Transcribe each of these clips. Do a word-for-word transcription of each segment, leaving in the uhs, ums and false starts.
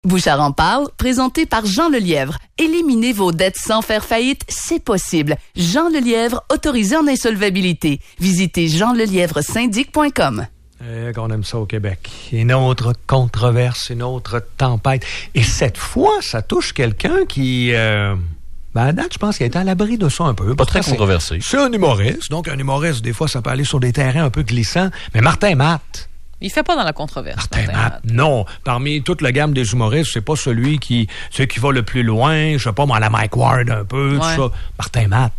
Bouchard en parle, présenté par Jean Lelièvre. Éliminez vos dettes sans faire faillite, c'est possible. Jean Lelièvre, autorisé en insolvabilité. Visitez jean lelièvre syndic point com. Euh, qu'on aime ça au Québec. Une autre controverse, une autre tempête. Et cette fois, ça touche quelqu'un qui... Euh, ben à date, je pense qu'il est à l'abri de ça un peu. Pas très controversé. C'est un humoriste. Donc, un humoriste, des fois, ça peut aller sur des terrains un peu glissants. Mais Martin Matt... Il fait pas dans la controverse. Martin, Martin Matt, Matt, non. Parmi toute la gamme des humoristes, c'est pas celui qui, celui qui va le plus loin. Je sais pas, moi, la Mike Ward un peu, ouais. Tout ça. Martin Matt.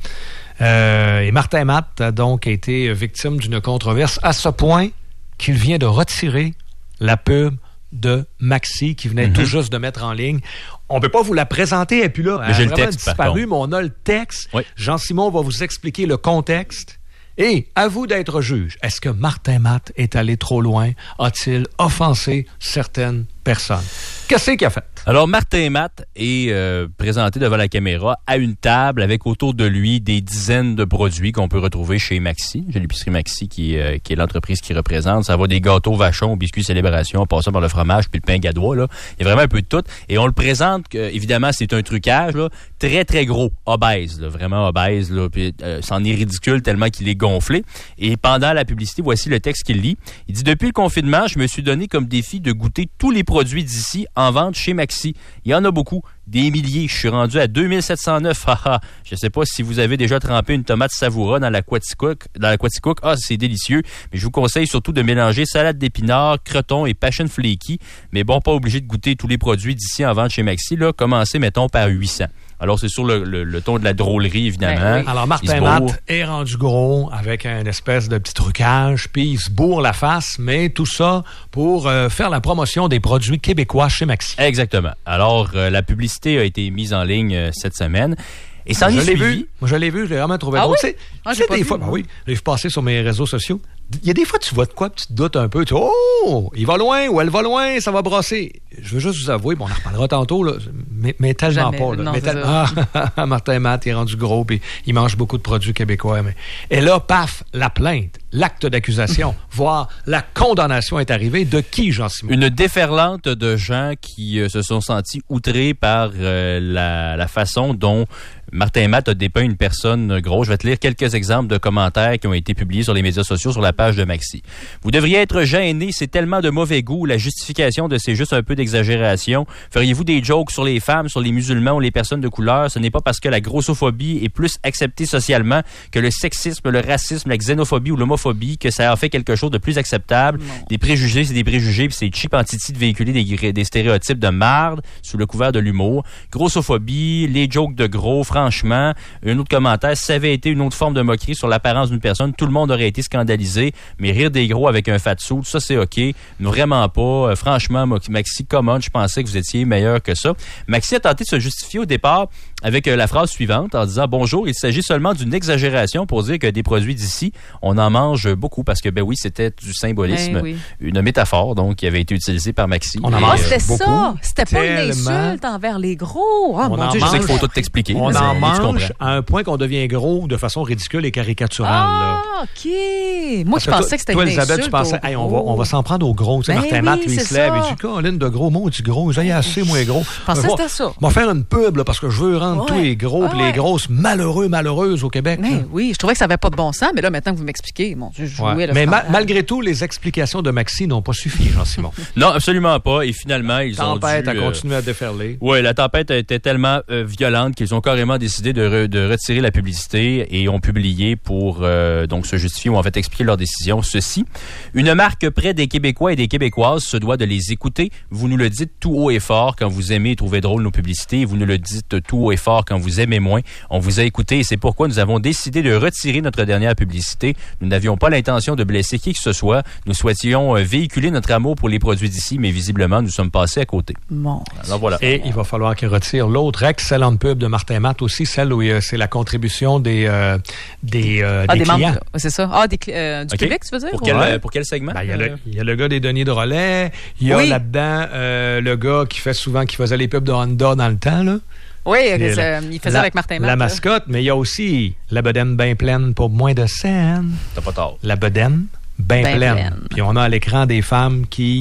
Euh, et Martin Matt a donc été victime d'une controverse à ce point qu'il vient de retirer la pub de Maxi qui venait mm-hmm. tout juste de mettre en ligne. On ne peut pas vous la présenter, et puis là, mais elle j'ai a le texte, disparu, mais on a le texte. Oui. Jean-Simon va vous expliquer le contexte. Et à vous d'être juge. Est-ce que Martin Matt est allé trop loin? A-t-il offensé certaines personnes? Qu'est-ce qu'il a fait? Alors, Martin Matt est euh, présenté devant la caméra à une table avec autour de lui des dizaines de produits qu'on peut retrouver chez Maxi. J'ai l'épicerie Maxi qui, euh, qui est l'entreprise qui représente. Ça va des gâteaux vachons, biscuits célébration, en passant par le fromage puis le pain gadois. Là. Il y a vraiment un peu de tout. Et on le présente, que, évidemment, c'est un trucage là, très, très gros, obèse, là, vraiment obèse. Là, puis, euh, c'en est ridicule tellement qu'il est gonflé. Et pendant la publicité, voici le texte qu'il lit. Il dit « Depuis le confinement, je me suis donné comme défi de goûter tous les produits d'ici en vente chez Maxi. Il y en a beaucoup, des milliers. Je suis rendu à deux mille sept cent neuf. Je ne sais pas si vous avez déjà trempé une tomate savoura dans la Quaticook. Dans la Quaticook, ah, c'est délicieux. Mais je vous conseille surtout de mélanger salade d'épinards, croton et passion flaky. Mais bon, pas obligé de goûter tous les produits d'ici en vente chez Maxi. Là, commencez, mettons, par huit cents. Alors, c'est sur le, le, le ton de la drôlerie, évidemment. Ben oui. Alors, Martin Matt est rendu gros avec un espèce de petit trucage, puis il se bourre la face, mais tout ça pour euh, faire la promotion des produits québécois chez Maxi. Exactement. Alors, euh, la publicité a été mise en ligne euh, cette semaine. Et ça en je est l'ai suivi. vu. Moi, je l'ai vu, je l'ai vraiment trouvé ah drôle. Oui? Tu sais, ah, tu sais, des vu, fois, ben oui, j'ai passé sur mes réseaux sociaux. Il y a des fois, tu vois de quoi, tu te doutes un peu. Tu dis, oh, il va loin ou elle va loin, ça va brasser. Je veux juste vous avouer, bon, on en reparlera tantôt, là, mais, mais tellement Jamais. pas. Là. Non, mais tellement, ah, Martin Matt est rendu gros, puis il mange beaucoup de produits québécois. Mais... Et là, paf, la plainte, l'acte d'accusation, voire la condamnation est arrivée. De qui, Jean-Simon? Une déferlante de gens qui euh, se sont sentis outrés par euh, la, la façon dont Martin Matt a dépeint une personne grosse. Je vais te lire quelques exemples de commentaires qui ont été publiés sur les médias sociaux sur la page de Maxi. Vous devriez être gêné, c'est tellement de mauvais goût. La justification de c'est juste un peu d'exagération. Feriez-vous des jokes sur les femmes, sur les musulmans ou les personnes de couleur? Ce n'est pas parce que la grossophobie est plus acceptée socialement que le sexisme, le racisme, la xénophobie ou l'homophobie que ça a fait quelque chose de plus acceptable. Non. Des préjugés, c'est des préjugés, puis c'est cheap antiti de véhiculer des, des stéréotypes de marde sous le couvert de l'humour. Grossophobie, les jokes de gros, franchement. Un autre commentaire, si ça avait été une autre forme de moquerie sur l'apparence d'une personne, tout le monde aurait été scandalisé, mais rire des gros avec un fat suit, ça c'est OK. Vraiment pas. Euh, franchement, Maxi, comment je pensais que vous étiez meilleur que ça. Maxi a tenté de se justifier au départ avec euh, la phrase suivante en disant « Bonjour, il s'agit seulement d'une exagération pour dire que des produits d'ici, on en mange beaucoup. » Parce que, ben oui, c'était du symbolisme, ben oui. Une métaphore, donc, qui avait été utilisée par Maxi. On en mange euh, c'était beaucoup. Ça. C'était pas Tellement. Une insulte envers les gros. Oh, on mon Dieu, mange, je sais qu'il faut tout t'expliquer. On en mange à un point qu'on devient gros de façon ridicule et caricaturale. Ah, là. OK. Moi, Parce je pensais toi, que c'était toi, une Elisabeth, insulte. Tu pensais, hey, on, va, on va s'en prendre au gros. Ben Martin oui, Matt, lui, il se lève et dit, Caroline de gros, moi, tu gros, j'ai assez, moi, gros. Je pensais que c'était ça. On va faire une pub, là, parce que je veux rendre ouais. tous les gros et ouais. les grosses malheureux, malheureuses au Québec. Mais oui, je trouvais que ça n'avait pas de bon sens, mais là, maintenant que vous m'expliquez, mon Dieu, je jouais ouais. le Mais ma- malgré tout, les explications de Maxi n'ont pas suffi, Jean-Simon. Non, absolument pas. Et finalement, ils tempête ont dû... La tempête a euh... continué à déferler. Oui, la tempête était tellement euh, violente qu'ils ont carrément décidé de, re- de retirer la publicité et ont publié pour euh, donc se justifier ou en fait expliquer leur décision ceci. Une marque près des Québécois et des Québécoises se doit de les écouter. Vous nous le dites tout haut et fort quand vous aimez et trouvez drôle nos publicités. Vous nous le dites tout haut et fort quand vous aimez moins. On vous a écouté et c'est pourquoi nous avons décidé de retirer notre dernière publicité. Nous n'avions pas l'intention de blesser qui que ce soit. Nous souhaitions euh, véhiculer notre amour pour les produits d'ici, mais visiblement, nous sommes passés à côté. Bon. Alors voilà. Et il va falloir qu'il retire l'autre excellente pub de Martin Matt aussi, celle où euh, c'est la contribution des, euh, des, euh, ah, des, des clients. Membres. C'est ça. Ah, des, euh, du okay. Québec, tu veux dire? Pour quel, ouais. pour quel segment? Ben, il, y a le, il y a le gars des deniers de relais. Il y a oui. là-dedans euh, le gars qui fait souvent, qui faisait les pubs de Honda dans le temps, là. Oui, la, il faisait la, avec Martin Matt. La mascotte, mais il y a aussi la bedaine bien pleine pour moins de scènes. T'as pas tort. La bedaine bien pleine. pleine. Puis on a à l'écran des femmes qui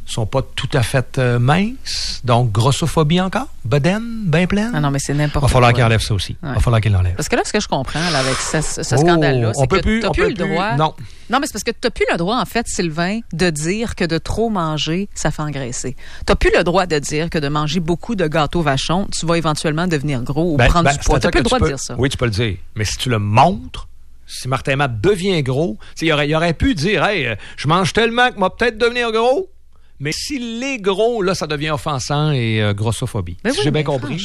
sont pas tout à fait euh, minces. Donc, grossophobie encore? Bedaine, bien pleine? Ah non, mais c'est n'importe quoi. Il va falloir qu'il enlève ça aussi. Il ouais. va falloir qu'il l'enlève. Parce que là, ce que je comprends là, avec ce, ce, ce oh, scandale-là, c'est que plus, tu n'as plus le plus, droit... Non. Non, mais c'est parce que tu n'as plus le droit, en fait, Sylvain, de dire que de trop manger, ça fait engraisser. Tu n'as plus le droit de dire que de manger beaucoup de gâteaux vachons, tu vas éventuellement devenir gros ou ben, prendre ben, du poids. Tu n'as plus le droit peux, de dire ça. Oui, tu peux le dire. Mais si tu le montres, si Martin Matt devient gros, il aurait, il aurait pu dire « Hey, je mange tellement que moi peut-être devenir gros ». Mais s'il est gros, là, ça devient offensant et euh, grossophobie. Mais si oui, j'ai bien compris.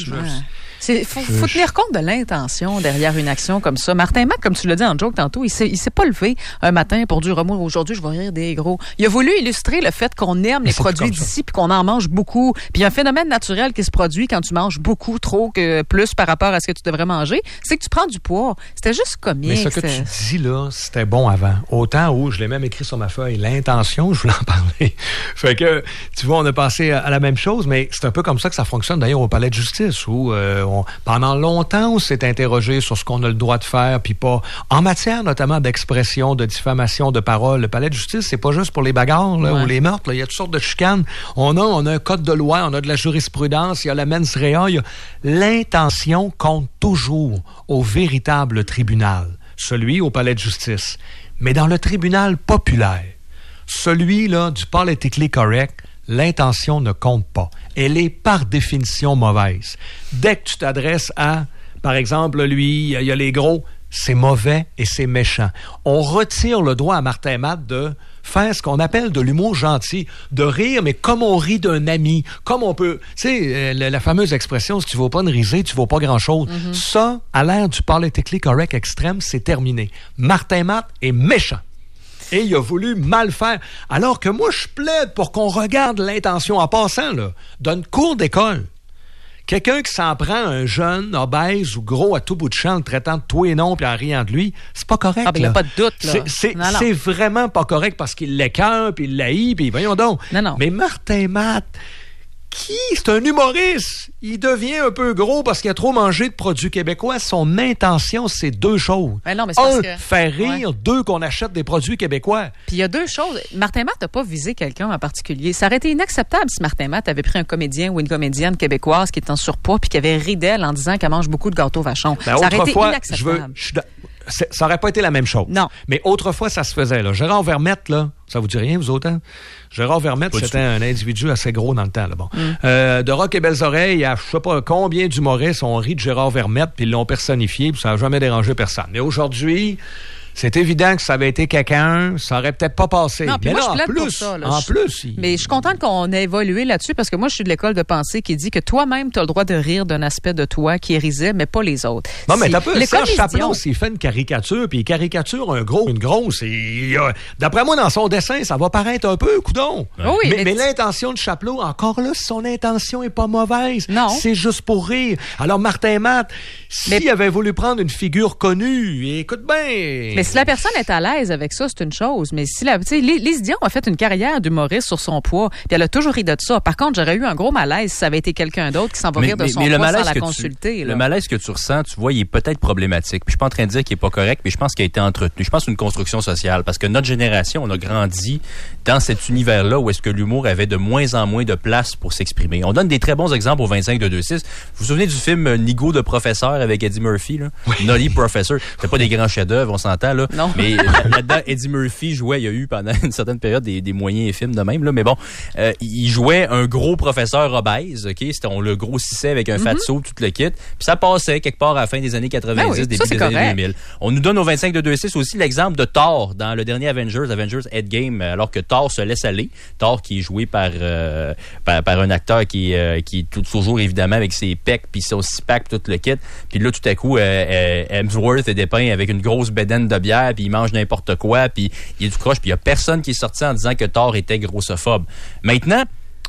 Il faut, faut tenir compte de l'intention derrière une action comme ça. Martin Matt, comme tu l'as dit en joke tantôt, il s'est, il s'est pas levé un matin pour dire « Moi, aujourd'hui, je vais rire des gros ». Il a voulu illustrer le fait qu'on aime les produits d'ici puis qu'on en mange beaucoup. Puis il y a un phénomène naturel qui se produit quand tu manges beaucoup, trop, que plus par rapport à ce que tu devrais manger, c'est que tu prends du poids. C'était juste comique. Mais ce que tu dis là, c'était bon avant. Autant où, je l'ai même écrit sur ma feuille, l'intention, je voulais en parler. Fait que, tu vois, on a passé à la même chose, mais c'est un peu comme ça que ça fonctionne d'ailleurs au palais de justice, où euh, on, pendant longtemps, on s'est interrogé sur ce qu'on a le droit de faire, puis pas. En matière notamment d'expression, de diffamation, de parole, le palais de justice, c'est pas juste pour les bagarres là, ouais. ou les meurtres. Là. Il y a toutes sortes de chicanes. On a, on a un code de loi, on a de la jurisprudence, il y a la mens rea. Il y a... L'intention compte toujours au véritable tribunal, celui au palais de justice. Mais dans le tribunal populaire, celui là du politically correct, l'intention ne compte pas. Elle est par définition mauvaise. Dès que tu t'adresses à, par exemple, lui, il y a les gros, c'est mauvais et c'est méchant. On retire le droit à Martin Matt de faire ce qu'on appelle de l'humour gentil, de rire, mais comme on rit d'un ami, comme on peut... Tu sais, la, la fameuse expression, si tu ne vaux pas une risée, tu ne vaux pas grand-chose. Mm-hmm. Ça, à l'ère du politically correct extrême, c'est terminé. Martin Matt est méchant. Et il a voulu mal faire. Alors que moi, je plaide pour qu'on regarde l'intention en passant, là, d'une cour d'école. Quelqu'un qui s'en prend un jeune, obèse ou gros à tout bout de champ, le traitant de tout et non puis en riant de lui, c'est pas correct. Ah, ben, il n'y a pas de doute, là. C'est, c'est, non, non. c'est vraiment pas correct parce qu'il l'écœure puis il l'haït puis voyons donc. Non, non. Mais Martin Matt, qui, c'est un humoriste. Il devient un peu gros parce qu'il a trop mangé de produits québécois. Son intention, c'est deux choses. Ben non, mais c'est un, parce que... faire rire. Ouais. Deux, qu'on achète des produits québécois. Puis il y a deux choses. Martin Matt n'a pas visé quelqu'un en particulier. Ça aurait été inacceptable si Martin Matt avait pris un comédien ou une comédienne québécoise qui est en surpoids puis qui avait ri d'elle en disant qu'elle mange beaucoup de gâteaux vachons. Ben, ça aurait été inacceptable. Je veux, je, ça aurait pas été la même chose. Non. Mais autrefois, ça se faisait. Là. Gérard Vermette, là, ça vous dit rien, vous autres? Hein? Gérard Vermette, c'était un individu assez gros dans le temps. Là, bon. Mm. Euh, de Rock et Belles Oreilles, à je sais pas combien d'humoristes ont ri de Gérard Vermette, puis ils l'ont personnifié, puis ça n'a jamais dérangé personne. Mais aujourd'hui... C'est évident que ça avait été quelqu'un, ça aurait peut-être pas passé. Non, mais moi, là, je plaide en plus, pour ça, là. en je... plus, il... Mais je suis contente qu'on ait évolué là-dessus parce que moi, je suis de l'école de pensée qui dit que toi-même, tu as le droit de rire d'un aspect de toi qui est risible, mais pas les autres. Non, mais t'as peu. Serge Chaplin, Dion... s'il fait une caricature, puis il caricature un gros, une grosse, et euh, d'après moi, dans son dessin, ça va paraître un peu, coudon. Ouais. Oui, mais, mais, mais l'intention de Chaplin, encore là, son intention est pas mauvaise. Non. C'est juste pour rire. Alors, Martin Matt, s'il mais... avait voulu prendre une figure connue, écoute bien. Mais si la personne est à l'aise avec ça, c'est une chose. Mais si la, tu sais, Lise Dion a fait une carrière d'humoriste sur son poids, puis elle a toujours ri de ça. Par contre, j'aurais eu un gros malaise si ça avait été quelqu'un d'autre qui s'en va mais, rire de mais, son mais poids sans la tu, consulter. Le malaise que tu ressens, tu vois, il est peut-être problématique. Puis je suis pas en train de dire qu'il est pas correct, mais je pense qu'il a été entretenu. Je pense une construction sociale, parce que notre génération, on a grandi dans cet univers-là où est-ce que l'humour avait de moins en moins de place pour s'exprimer. On donne des très bons exemples au vingt-cinq de deux six. Vous vous souvenez du film Nigo de professeur avec Eddie Murphy, là? Oui. Nolly Professor. C'était pas des grands chefs-d'œuvre, on s'entend, là. Non. Mais là-dedans, Eddie Murphy jouait, il y a eu pendant une certaine période des, des moyens films de même, là, mais bon, euh, il jouait un gros professeur obèse, ok, c'était, on le grossissait avec un mm-hmm. fatso, tout le kit, puis ça passait quelque part à la fin des années quatre-vingt-dix, ben oui, début des correct. Années deux mille. On nous donne au vingt-cinq de deux six aussi l'exemple de Thor dans le dernier Avengers, Avengers Endgame, alors que Thor se laisse aller, Thor qui est joué par euh, par, par un acteur qui euh, qui est toujours évidemment avec ses pecs puis son six-pack tout le kit, puis là tout à coup euh, euh, Hemsworth est dépeint avec une grosse bédaine de bière puis il mange n'importe quoi puis il est du croche, puis il y a personne qui est sorti en disant que Thor était grossophobe. Maintenant,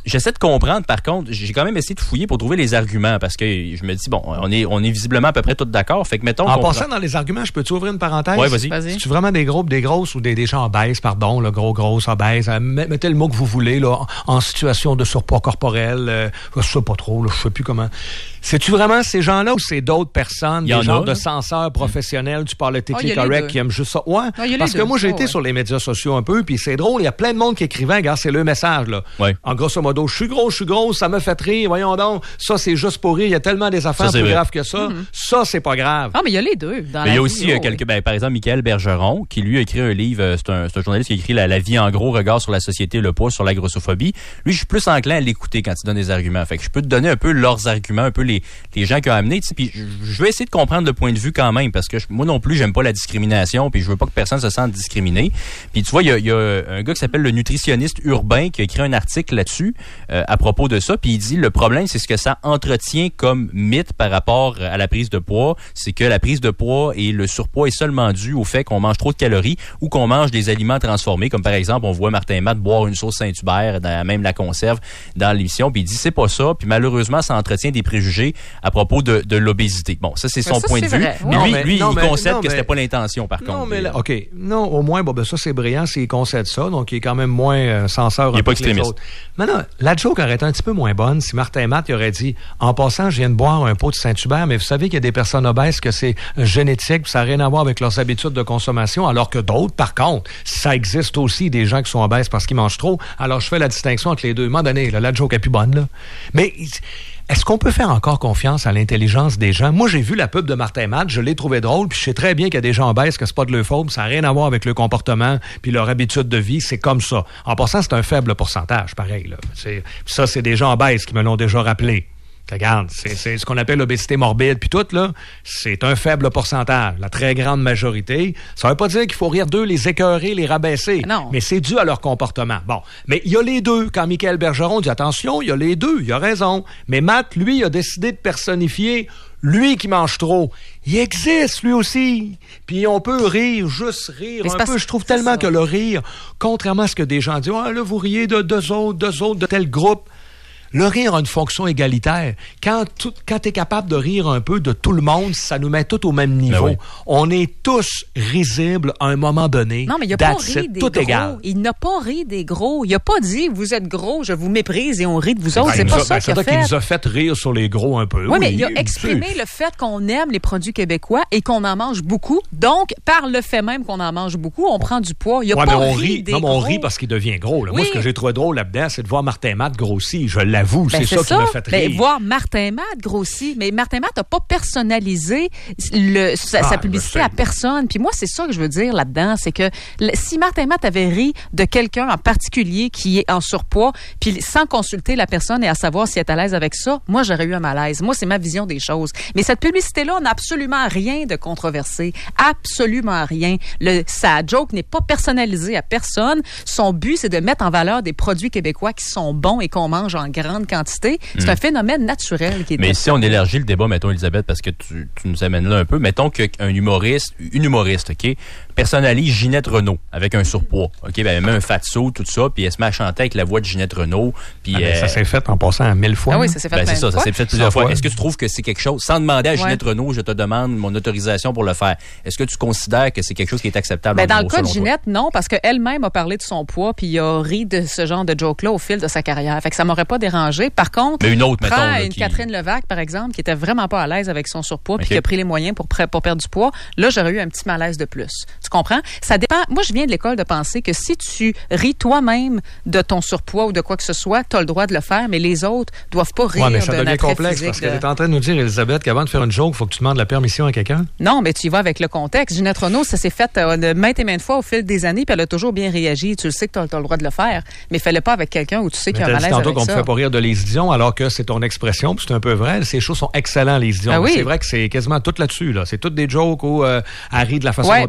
j'essaie de comprendre, par contre, j'ai quand même essayé de fouiller pour trouver les arguments, parce que je me dis, bon, on est, on est visiblement à peu près tous d'accord. Fait que, mettons. En passant dans les arguments, je peux-tu ouvrir une parenthèse? Oui, vas-y. vas-y. C'est-tu vraiment des groupes, des grosses ou des, des gens obèses, pardon, là, gros, grosses, obèses? Euh, mettez le mot que vous voulez, là, en, en situation de surpoids corporel. Euh, je sais pas trop, là, je sais plus comment. C'est-tu vraiment ces gens-là ou c'est d'autres personnes, des genres de censeurs professionnels du politically oh, correct qui aiment juste ça? Ouais. Oh, parce que deux. moi, j'ai oh, été ouais. sur les médias sociaux un peu, puis c'est drôle, il y a plein de monde qui écrivait, regarde, c'est le message, là. Ouais. En grosso modo, je suis gros, je suis gros, ça me fait rire, voyons donc. Ça, c'est juste pour rire. Il y a tellement des affaires ça, plus vrai. graves que ça. Mm-hmm. Ça, c'est pas grave. Ah, mais il y a les deux. Dans mais la il y a vie, aussi euh, oh, quelques, oui. ben, par exemple, Michael Bergeron, qui lui a écrit un livre, euh, c'est un, c'est un journaliste qui a écrit la, la vie en gros, regard sur la société, le poids, sur la grossophobie. Lui, je suis plus enclin à l'écouter quand il donne des arguments. Fait que je peux te donner un peu leurs arguments, un peu les, les gens qui ont amené. Puis je, je vais essayer de comprendre le point de vue quand même, parce que je, moi non plus, j'aime pas la discrimination, puis je veux pas que personne se sente discriminé. Puis tu vois, il y a, il y a un gars qui s'appelle le nutritionniste urbain qui a écrit un article là-dessus euh, à propos de ça, puis il dit le problème, c'est ce que ça entretient comme mythe par rapport à la prise de poids, c'est que la prise de poids et le surpoids est seulement dû au fait qu'on mange trop de calories ou qu'on mange des aliments transformés, comme par exemple, on voit Martin Matt boire une sauce Saint-Hubert, dans, même la conserve, dans l'émission, puis il dit c'est pas ça, puis malheureusement, ça entretient des préjugés à propos de, de l'obésité. Bon, ça, c'est son ça, point c'est de vue. vrai. Mais Non, lui, mais- lui non, il mais- concède non, que mais- c'était pas l'intention, par Non, contre. mais Et, là, OK. Non, au moins, bon, ben ça, c'est brillant s'il concède ça. Donc, il est quand même moins euh, censeur. Il est un pas peu que les extrémiste. autres. Maintenant, la joke aurait été un petit peu moins bonne si Martin Matt il aurait dit, en passant, je viens de boire un pot de Saint-Hubert, mais vous savez qu'il y a des personnes obèses que c'est euh, génétique, puis ça n'a rien à voir avec leurs habitudes de consommation, alors que d'autres, par contre, ça existe aussi des gens qui sont obèses parce qu'ils mangent trop. Alors, je fais la distinction entre les deux. À un moment donné, là, la joke est plus bonne, là. Mais est-ce qu'on peut faire encore confiance à l'intelligence des gens? Moi, j'ai vu la pub de Martin Matt, je l'ai trouvé drôle, puis je sais très bien qu'il y a des gens obèses que c'est pas de leur faute, ça n'a rien à voir avec le comportement puis leur habitude de vie, c'est comme ça. En passant, c'est un faible pourcentage, pareil, là. C'est, puis ça, c'est des gens obèses qui me l'ont déjà rappelé. Regarde, c'est, c'est ce qu'on appelle l'obésité morbide, puis tout, là, c'est un faible pourcentage. La très grande majorité, ça veut pas dire qu'il faut rire d'eux, les écœurer, les rabaisser. Non. Mais c'est dû à leur comportement. Bon, mais il y a les deux. Quand Michael Bergeron dit attention, il y a les deux, il a raison. Mais Matt, lui, a décidé de personnifier lui qui mange trop. Il existe, lui aussi. Puis on peut rire, juste rire Mais un c'est peu. Je trouve c'est tellement ça. que le rire, contrairement à ce que des gens disent, ah là, vous riez de deux autres, deux autres, de tel groupe. Le rire a une fonction égalitaire. Quand, tout, quand tu es capable de rire un peu de tout le monde, ça nous met tous au même niveau. Ben oui. On est tous risibles à un moment donné. Non, mais il n'a pas That's ri it. des Tout gros. égal. Il n'a pas ri des gros. Il n'a pas dit, vous êtes gros, je vous méprise et on rit de vous autres. Ben, C'est il pas nous a- ça ben, qu'il a c'est vrai fait. qu'il nous a fait rire sur les gros un peu. Oui, mais il a tu exprimé sais. le fait qu'on aime les produits québécois et qu'on en mange beaucoup. Donc, par le fait même qu'on en mange beaucoup, on prend du poids. Il a Ouais, pas mais on ri rit. des Non, mais on gros. rit parce qu'il devient gros. Là. Moi, Oui. ce que j'ai trouvé drôle là-dedans, c'est de voir Martin Matt grossi. Je l'avoue, Ben, c'est, ça, qui m'a fait rire. Ben, voir Martin Matt grossi. Mais Martin Matt n'a pas personnalisé le, sa, Ah, sa je publicité sais. à personne. Puis moi, c'est ça que je veux dire là-dedans. C'est que le- si Martin Matt avait ri de quelqu'un en particulier qui est en surpoids, puis sans consulter la personne et à savoir si elle est à l'aise avec ça, moi, j'aurais eu un malaise. Moi, c'est ma vision des choses. Mais cette publicité-là n'a absolument rien de controversé. Absolument rien. Le, sa joke n'est pas personnalisée à personne. Son but, c'est de mettre en valeur des produits québécois qui sont bons et qu'on mange en grande quantité. C'est un phénomène naturel qui est Mais si on élargit le débat, mettons, Elisabeth, parce que tu, tu nous amènes là un peu, mettons qu'un humoriste, une humoriste, OK, personnalise Ginette Renault avec un surpoids, OK, ben elle met un fatso, tout ça, puis elle se met à chanter avec la voix de Ginette Renault, puis... Ah, ben, euh, ça s'est fait en passant à mille fois. Ah oui, là. ça s'est fait ben, c'est plein ça, de ça fois. s'est fait plusieurs Cent fois. fois. Est-ce que tu trouves que c'est quelque chose, sans demander à Ouais. Ginette Renault, je te demande mon autorisation pour le faire, est-ce que tu considères que c'est quelque chose qui est acceptable? Ben, en dans le gros, cas de selon toi? Ginette, non, parce qu'elle-même a parlé de son poids puis a ri de ce genre de joke-là au fil de sa carrière. Fait que ça m'aurait pas dérangé. Par contre, Mais une autre, prends mettons, là, une qui- Catherine Levac, par exemple, qui était vraiment pas à l'aise avec son surpoids puis Ok. qui a pris les moyens pour, pre- pour perdre du poids. Là, j'aurais eu un petit malaise de plus. Tu comprends? Ça dépend. Moi, je viens de l'école de penser que si tu ris toi-même de ton surpoids ou de quoi que ce soit, tu as le droit de le faire, mais les autres doivent pas rire Ouais, mais ça d'un devient attrait complexe physique parce de- qu'elle est en train de nous dire, Elisabeth, qu'avant de faire une joke, il faut que tu demandes la permission à quelqu'un. Non, mais tu y vas avec le contexte. Ginette Renault, ça s'est fait euh, de maintes et maintes fois au fil des années, puis elle a toujours bien réagi. Tu le sais que tu as le droit de le faire, mais fais-le pas avec quelqu'un où tu sais qu'il y a un Mais t'as dit malaise tantôt avec qu'on ne ça. fait pas rire de Lise Dion, alors que c'est ton expression, puis c'est un peu vrai. Ces choses sont excellents, Lise Dion. Ah oui. C'est vrai que c'est quasiment tout là-dessus. Là. C'est toutes des jokes où euh, elle rit de la façon Ouais, dont ben elle en fait, c'est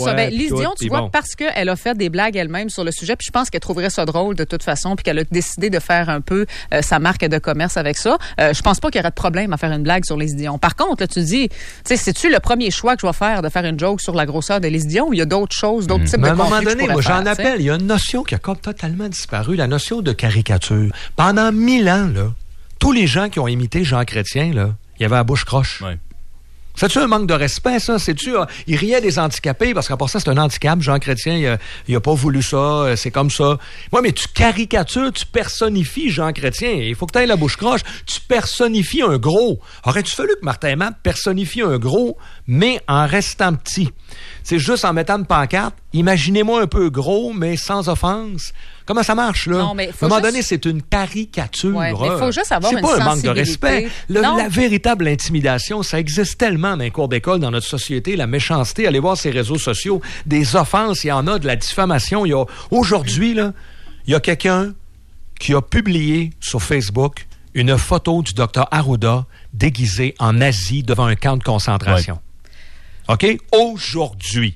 ça. Ben, Lise tout, Dion, tu vois, bon. parce qu'elle a fait des blagues elle-même sur le sujet, puis je pense qu'elle trouverait ça drôle de toute façon, puis qu'elle a décidé de faire un peu euh, sa marque de commerce avec ça. Euh, je pense pas qu'il y aurait de problème à faire une blague sur Lise Dion. Par contre, là, tu dis, tu sais, c'est-tu le premier choix que je vais faire de faire une joke sur la grosseur de Lise Dion ou il y a d'autres choses, d'autres mmh. types Mais de à un moment donné, moi, j'en faire, appelle. Il y a une notion qui a comme totalement disparu, la notion de caricature. Pendant mille ans, là, tous les gens qui ont imité Jean Chrétien, là, il y avait la bouche croche. Ouais. C'est-tu un manque de respect, ça? C'est-tu, euh, il riait des handicapés, parce qu'à part ça, c'est un handicap. Jean Chrétien, il a, il a pas voulu ça, euh, c'est comme ça. Ouais, mais tu caricatures, tu personnifies Jean Chrétien. Il faut que tu aies la bouche croche. Tu personnifies un gros. Aurais-tu fallu que Martin Matt personnifie un gros, mais en restant petit? C'est juste en mettant une pancarte. Imaginez-moi un peu gros, mais sans offense. Comment ça marche, là? Non, mais faut à un moment juste... donné, c'est une caricature. Ouais, mais il faut juste avoir c'est une pas un manque de sensibilité. respect. Le, la véritable intimidation, ça existe tellement dans les cours d'école, dans notre société. La méchanceté, allez voir ces réseaux sociaux. Des offenses, il y en a, de la diffamation. Il y a, aujourd'hui, là, il y a quelqu'un qui a publié sur Facebook une photo du docteur Arruda déguisé en nazi devant un camp de concentration. Ouais. OK? Aujourd'hui,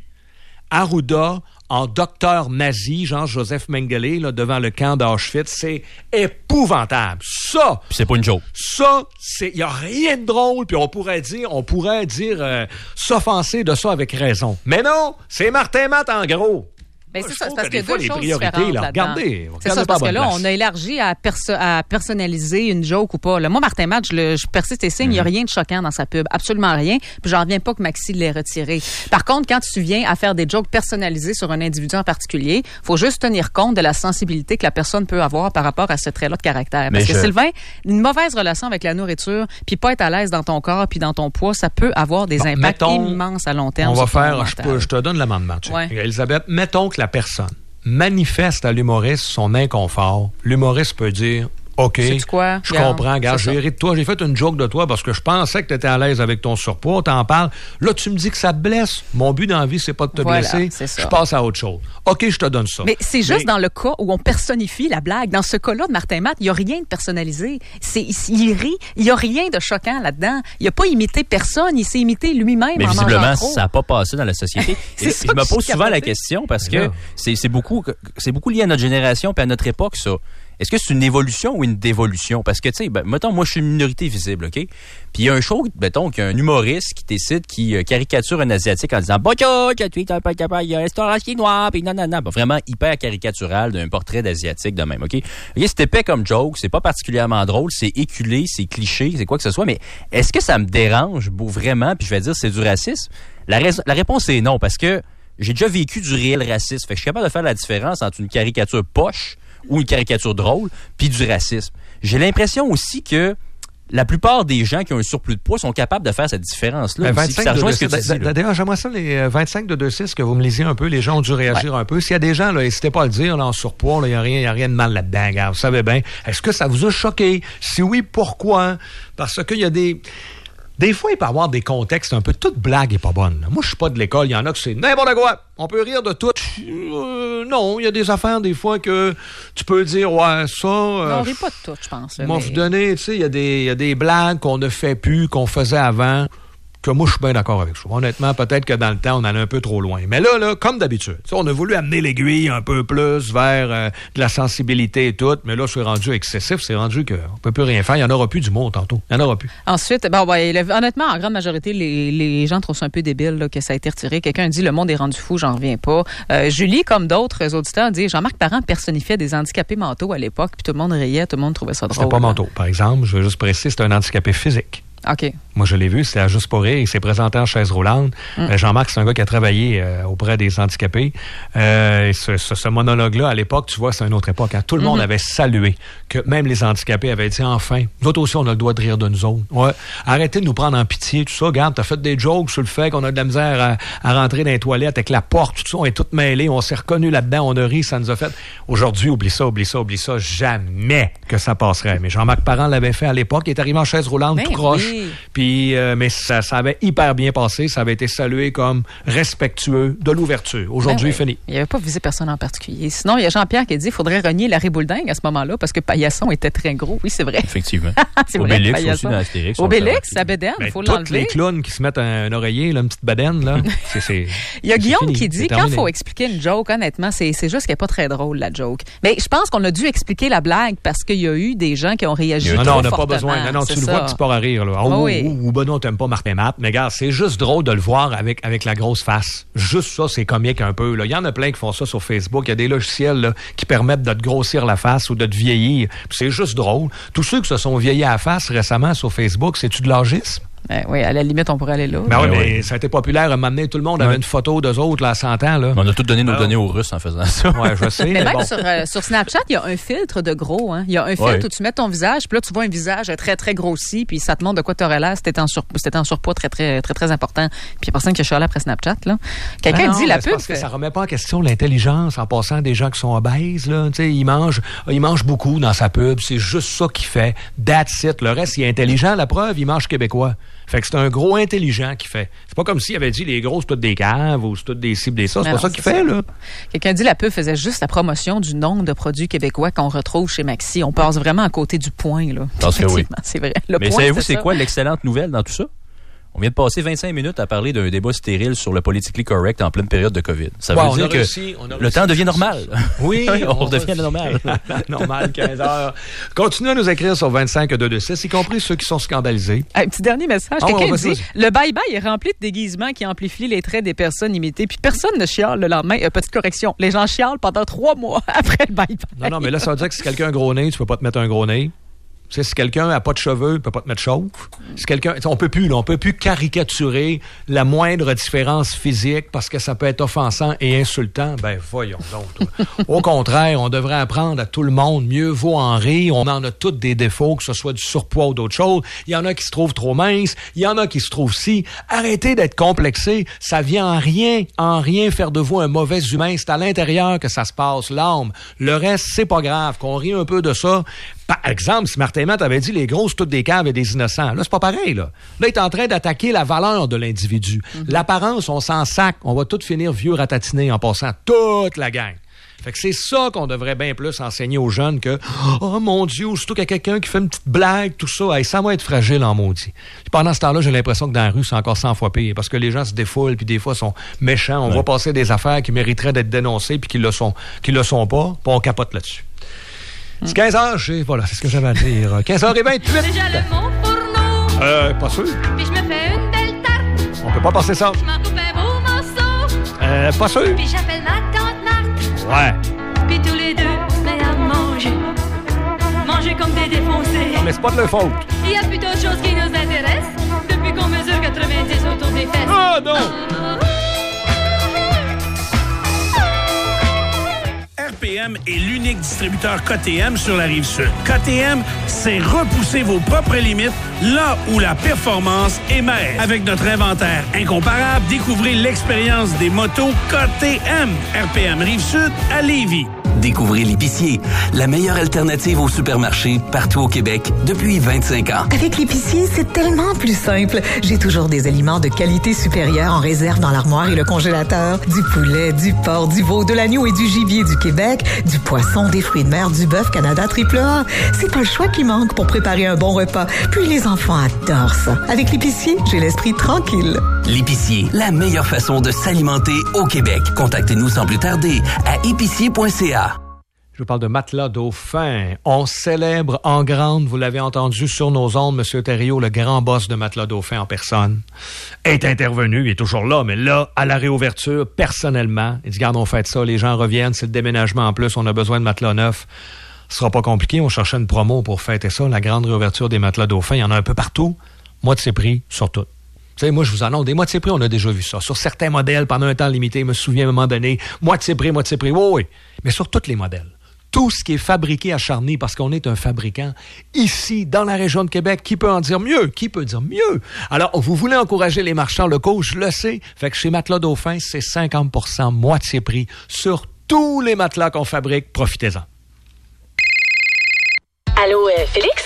Arruda en docteur nazi, Jean-Joseph Mengele, là, devant le camp d'Auschwitz, c'est épouvantable. Ça! Puis c'est pas une joke. Ça, c'est, il y a rien de drôle, puis on pourrait dire, on pourrait dire, euh, s'offenser de ça avec raison. Mais non! C'est Martin Matt en gros. Ben, c'est ça, c'est que parce des que fois, deux les choses priorités, différentes là, là-dedans. regardez, c'est ça, parce que là, on a élargi à, perso- à personnaliser une joke ou pas. Là, moi, Martin Matt, je, le, je persiste et signe, il mm-hmm. n'y a rien de choquant dans sa pub, absolument rien. Puis j'en reviens pas que Maxi l'ait retiré. Par contre, quand tu viens à faire des jokes personnalisés sur un individu en particulier, faut juste tenir compte de la sensibilité que la personne peut avoir par rapport à ce trait-là de caractère. Parce Mais que je... Sylvain, une mauvaise relation avec la nourriture, puis pas être à l'aise dans ton corps puis dans ton poids, ça peut avoir des bon, impacts mettons, immenses à long terme. On va faire, je, peux, je te donne l'amendement. Tu ouais. sais. Elisabeth, mettons que la personne manifeste à l'humoriste son inconfort. L'humoriste peut dire OK, quoi? je Regarde, comprends, gars, j'ai ri de toi, j'ai fait une joke de toi parce que je pensais que tu étais à l'aise avec ton surpoids, t'en parles. Là, tu me dis que ça te blesse. Mon but dans la vie, c'est pas de te voilà, blesser. Je passe à autre chose. OK, je te donne ça. Mais c'est juste Mais... dans le cas où on personnifie la blague. Dans ce cas-là de Martin Matt, il n'y a rien de personnalisé. C'est, il rit, il n'y a rien de choquant là-dedans. Il n'a pas imité personne, il s'est imité lui-même. Mais en visiblement, ça n'a pas passé dans la société. Et, je me pose souvent la question parce que c'est, c'est, beaucoup, c'est beaucoup lié à notre génération et à notre époque, ça. Est-ce que c'est une évolution ou une dévolution? Parce que, tu sais, ben, mettons, moi, je suis une minorité visible, OK? Puis il y a un show, mettons, qu'il y a un humoriste qui décide, qui euh, caricature un Asiatique en disant « Bonjour, il y a un restaurant chinois, puis non, non, non. » Vraiment hyper caricatural d'un portrait d'Asiatique de même, OK? OK, c'est épais comme joke, c'est pas particulièrement drôle, c'est éculé, c'est cliché, c'est quoi que ce soit, mais est-ce que ça me dérange vraiment? Puis je vais dire, c'est du racisme? La, rais- la réponse est non, parce que j'ai déjà vécu du réel racisme. Fait que je suis capable de faire la différence entre une caricature poche ou une caricature drôle, puis du racisme. J'ai l'impression aussi que la plupart des gens qui ont un surplus de poids sont capables de faire cette différence-là. Ben, ça rejoint ce que tu dis. D'ailleurs, j'aimerais ça, les vingt-cinq de deux six, que vous me lisiez un peu. Les gens ont dû réagir ouais. un peu. S'il y a des gens, là, n'hésitez pas à le dire, là, en surpoids, il n'y a, a rien de mal là-dedans. Regarde, vous savez bien. Est-ce que ça vous a choqué? Si oui, pourquoi? Parce qu'il y a des... Des fois, il peut y avoir des contextes un peu... Toute blague n'est pas bonne. Moi, je suis pas de l'école. Il y en a que c'est n'importe quoi. On peut rire de tout. Euh, non, il y a des affaires, des fois, que tu peux dire, ouais, ça... Euh, non, on rit pas de tout, je pense. Moi, mais... vous donner, tu sais, il y, y a des blagues qu'on ne fait plus, qu'on faisait avant, que moi, je suis bien d'accord avec ça. Honnêtement, peut-être que dans le temps, on allait un peu trop loin. Mais là, là comme d'habitude, on a voulu amener l'aiguille un peu plus vers euh, de la sensibilité et tout, mais là, c'est rendu excessif, c'est rendu qu'on ne peut plus rien faire. Il n'y en aura plus du mot tantôt. Il n'y en aura plus. Ensuite, bon, ouais, le, honnêtement, en grande majorité, les, les gens trouvent ça un peu débile là, que ça a été retiré. Quelqu'un dit « Le monde est rendu fou, j'en reviens pas euh, ». Julie, comme d'autres auditeurs, dit « Jean-Marc Parent personnifiait des handicapés mentaux à l'époque, puis tout le monde riait, tout le monde trouvait ça drôle. » C'était pas mentaux. Par exemple, je veux juste préciser, c'est un handicapé physique. OK. Moi, je l'ai vu, c'était à Juste pour rire. Il s'est présenté en chaise roulante. Mm. Jean-Marc, c'est un gars qui a travaillé euh, auprès des handicapés. Euh, ce, ce, ce monologue-là, à l'époque, tu vois, c'est une autre époque. Hein. Tout le mm-hmm. monde avait salué que même les handicapés avaient dit, enfin, nous autres aussi, on a le droit de rire de nous autres. Ouais. Arrêtez de nous prendre en pitié, tout ça. Regarde, t'as fait des jokes sur le fait qu'on a de la misère à, à rentrer dans les toilettes avec la porte, tout ça. On est tous mêlés, on s'est reconnus là-dedans, on a ri, ça nous a fait... Aujourd'hui, oublie ça, oublie ça, oublie ça. Jamais que ça passerait. Mais Jean-Marc Parent l'avait fait à l'époque. Il est arrivé en chaise roulante, ben tout croche. Oui. Oui. Puis, euh, mais ça, ça avait hyper bien passé. Ça avait été salué comme respectueux de l'ouverture. Aujourd'hui, ben oui. fini. Il n'avait pas visé personne en particulier. Sinon, il y a Jean-Pierre qui a dit qu'il faudrait renier la Ribouledingue à ce moment-là parce que Paillasson était très gros. Oui, c'est vrai. Effectivement. c'est Obélix vrai, aussi dans Astérix. Obélix, à Bédène, il ben, faut toutes l'enlever. les clowns qui se mettent un, un oreiller, là, une petite bedaine, là, c'est, c'est, il y a Guillaume fini, qui dit, quand il faut expliquer une joke, honnêtement, c'est, c'est juste qu'elle n'est pas très drôle, la joke. Mais je pense qu'on a dû expliquer la blague parce qu'il y a eu des gens qui ont réagi Non, trop non, on n'a pas fortement. besoin. Non, non, c'est tu ça. le vois que tu pars à rire, là. Oh, Oh, oui. ou, ou ben non, t'aimes pas Martin Matt. Mais regarde, c'est juste drôle de le voir avec, avec la grosse face. Juste ça, c'est comique un peu, là. Il y en a plein qui font ça sur Facebook. Il y a des logiciels, là, qui permettent de te grossir la face ou de te vieillir. Puis c'est juste drôle. Tous ceux qui se sont vieillis à la face récemment sur Facebook, c'est-tu de l'âgisme? Ben, oui, à la limite, on pourrait aller là. Ben oui, Ben mais oui. ça a été populaire. À un moment donné, tout le monde avait Ouais. une photo d'eux autres, là, à cent ans, là. On a tous donné nos Alors, données aux Russes en faisant ça. Ouais, je sais. Mais mais même bon. sur, euh, sur Snapchat, il y a un filtre de gros. Hein. Il y a un filtre Ouais. où tu mets ton visage, puis là, tu vois un visage très, très grossi, puis ça te montre de quoi tu aurais l'air si t'étais en, sur, si t'étais en surpoids très, très, très, très important. Puis il y a personne qui a chialé après Snapchat. Là. Quelqu'un Ah non, dit la mais c'est pub. parce que ça remet pas en question l'intelligence en passant des gens qui sont obèses, là. Tu sais, ils mangent, ils mangent beaucoup dans sa pub. C'est juste ça qu'il fait. That's it. Le reste, il est intelligent. La preuve, il mange québécois. Fait que c'est un gros intelligent qui fait. C'est pas comme s'il avait dit les gros, c'est toutes des caves ou c'est toutes des cibles des ça. C'est Non, pas ça non, qu'il c'est fait, ça. là. Quelqu'un dit la pub faisait juste la promotion du nombre de produits québécois qu'on retrouve chez Maxi. On passe vraiment à côté du point. Là. Je pense que oui. Effectivement, c'est vrai. Le Mais point, savez-vous, c'est c'est ça. quoi l'excellente nouvelle dans tout ça? On vient de passer vingt-cinq minutes à parler d'un débat stérile sur le politically correct en pleine période de COVID. Ça veut Ouais, on dire a que réussi, on a le réussi. temps devient normal. Oui, on, redevient normal. normal, quinze heures. Continuez à nous écrire sur vingt-cinq deux deux six, y compris ceux qui sont scandalisés. Un petit dernier message. Ah, Quelqu'un ouais, dit vas-y. le bye-bye est rempli de déguisements qui amplifient les traits des personnes imitées, puis personne ne chiale le lendemain. Euh, petite correction. Les gens chialent pendant trois mois après le bye-bye. Non, non, mais là, ça veut dire que si quelqu'un a un gros nez, tu peux pas te mettre un gros nez. Tu sais, si quelqu'un a pas de cheveux, il peut pas te mettre chauve. Si quelqu'un, tu sais, on peut plus, là, on peut plus caricaturer la moindre différence physique parce que ça peut être offensant et insultant. Ben, voyons donc. Au contraire, on devrait apprendre à tout le monde. Mieux vaut en rire. On en a tous des défauts, que ce soit du surpoids ou d'autres choses. Il y en a qui se trouvent trop minces. Il y en a qui se trouvent si. Arrêtez d'être complexés. Ça vient en rien, en rien faire de vous un mauvais humain. C'est à l'intérieur que ça se passe, l'âme. Le reste, c'est pas grave. Qu'on rit un peu de ça. Par exemple, si Martin Matt avait dit les gros, c'est toutes des caves et des innocents. Là, c'est pas pareil, là. Là, il est en train d'attaquer la valeur de l'individu. Mm-hmm. L'apparence, on s'en sac. On va tout finir vieux ratatinés en passant toute la gang. Fait que c'est ça qu'on devrait bien plus enseigner aux jeunes que « Oh mon Dieu, surtout qu'il y a quelqu'un qui fait une petite blague, tout ça. Hey, ça va être fragile en maudit. » Puis pendant ce temps-là, j'ai l'impression que dans la rue, c'est encore cent fois pire parce que les gens se défoulent puis des fois sont méchants. On ouais. voit passer des affaires qui mériteraient d'être dénoncées puis qui le sont, qui le sont pas. Puis on capote là-dessus. C'est quinze heures, j'ai... Voilà, c'est ce que j'avais à dire. quinze heures vingt-huit. Déjà le mon fourneau. Euh, pas sûr. Puis je me fais une belle tarte. On peut pas passer ça. Je m'en coupe un beau morceau. Euh, pas sûr. Puis j'appelle ma tante Marthe. Ouais. Puis tous les deux, on se met à manger. Manger comme des défoncés. Non, mais c'est pas de leur faute. Il y a plutôt de choses qui nous intéressent. Depuis qu'on mesure quatre-vingt-dix autour des fesses. Ah, non! Ah, R P M est l'unique distributeur K T M sur la Rive-Sud. K T M, c'est repousser vos propres limites là où la performance est mère. Avec notre inventaire incomparable, découvrez l'expérience des motos K T M. R P M Rive-Sud à Lévis. Découvrez l'épicier, la meilleure alternative au supermarché partout au Québec depuis vingt-cinq ans. Avec l'épicier, c'est tellement plus simple. J'ai toujours des aliments de qualité supérieure en réserve dans l'armoire et le congélateur. Du poulet, du porc, du veau, de l'agneau et du gibier du Québec, du poisson, des fruits de mer, du bœuf Canada triple A. C'est pas le choix qui manque pour préparer un bon repas. Puis les enfants adorent ça. Avec l'épicier, j'ai l'esprit tranquille. L'épicier, la meilleure façon de s'alimenter au Québec. Contactez-nous sans plus tarder à épicier point c a. Je vous parle de Matelas Dauphin. On célèbre en grande, vous l'avez entendu sur nos ondes, M. Thériault, le grand boss de Matelas Dauphin en personne, est intervenu, il est toujours là, mais là, à la réouverture, personnellement, il dit, regarde, on fait ça, les gens reviennent, c'est le déménagement en plus, on a besoin de matelas neufs. Ce sera pas compliqué, on cherchait une promo pour fêter ça, la grande réouverture des Matelas Dauphin. Il y en a un peu partout, moitié prix sur tout. Tu sais, moi, je vous annonce, des moitiés prix, on a déjà vu ça. Sur certains modèles, pendant un temps limité, je me souviens à un moment donné, moitié prix, moitié prix, oui, oui, mais sur tous les modèles. Tout ce qui est fabriqué à Charny, parce qu'on est un fabricant ici, dans la région de Québec, qui peut en dire mieux? Qui peut dire mieux? Alors, vous voulez encourager les marchands locaux, je le sais. Fait que chez Matelas Dauphin, c'est cinquante pour cent moitié prix sur tous les matelas qu'on fabrique. Profitez-en. Allô, euh, Félix?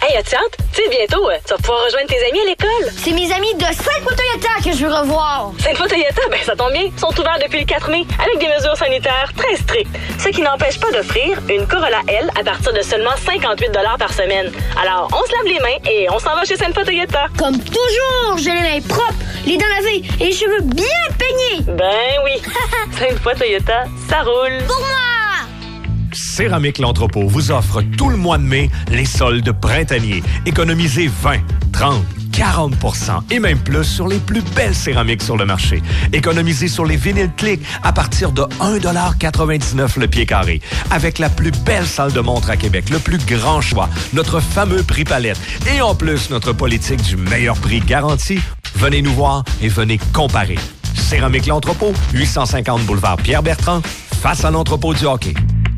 Hey, as-tu hâte? Tu sais, bientôt, tu vas pouvoir rejoindre tes amis à l'école. C'est mes amis de Sainte-Foy Toyota que je veux revoir. Sainte-Foy Toyota, ben ça tombe bien. Ils sont ouverts depuis le quatre mai avec des mesures sanitaires très strictes. Ce qui n'empêche pas d'offrir une Corolla L à partir de seulement cinquante-huit dollars par semaine. Alors, on se lave les mains et on s'en va chez Sainte-Foy Toyota. Comme toujours, j'ai les mains propres, les dents lavées et les cheveux bien peignés. Ben oui. Sainte-Foy Toyota, ça roule. Pour moi! Céramique L'Entrepôt vous offre tout le mois de mai les soldes printaniers. Économisez vingt, trente, quarante pour cent et même plus sur les plus belles céramiques sur le marché. Économisez sur les vinyles Click à partir de un dollar quatre-vingt-dix-neuf le pied carré. Avec la plus belle salle de montre à Québec, le plus grand choix, notre fameux prix palette et en plus notre politique du meilleur prix garanti, venez nous voir et venez comparer. Céramique L'Entrepôt, huit cent cinquante boulevard Pierre-Bertrand, face à l'entrepôt du hockey.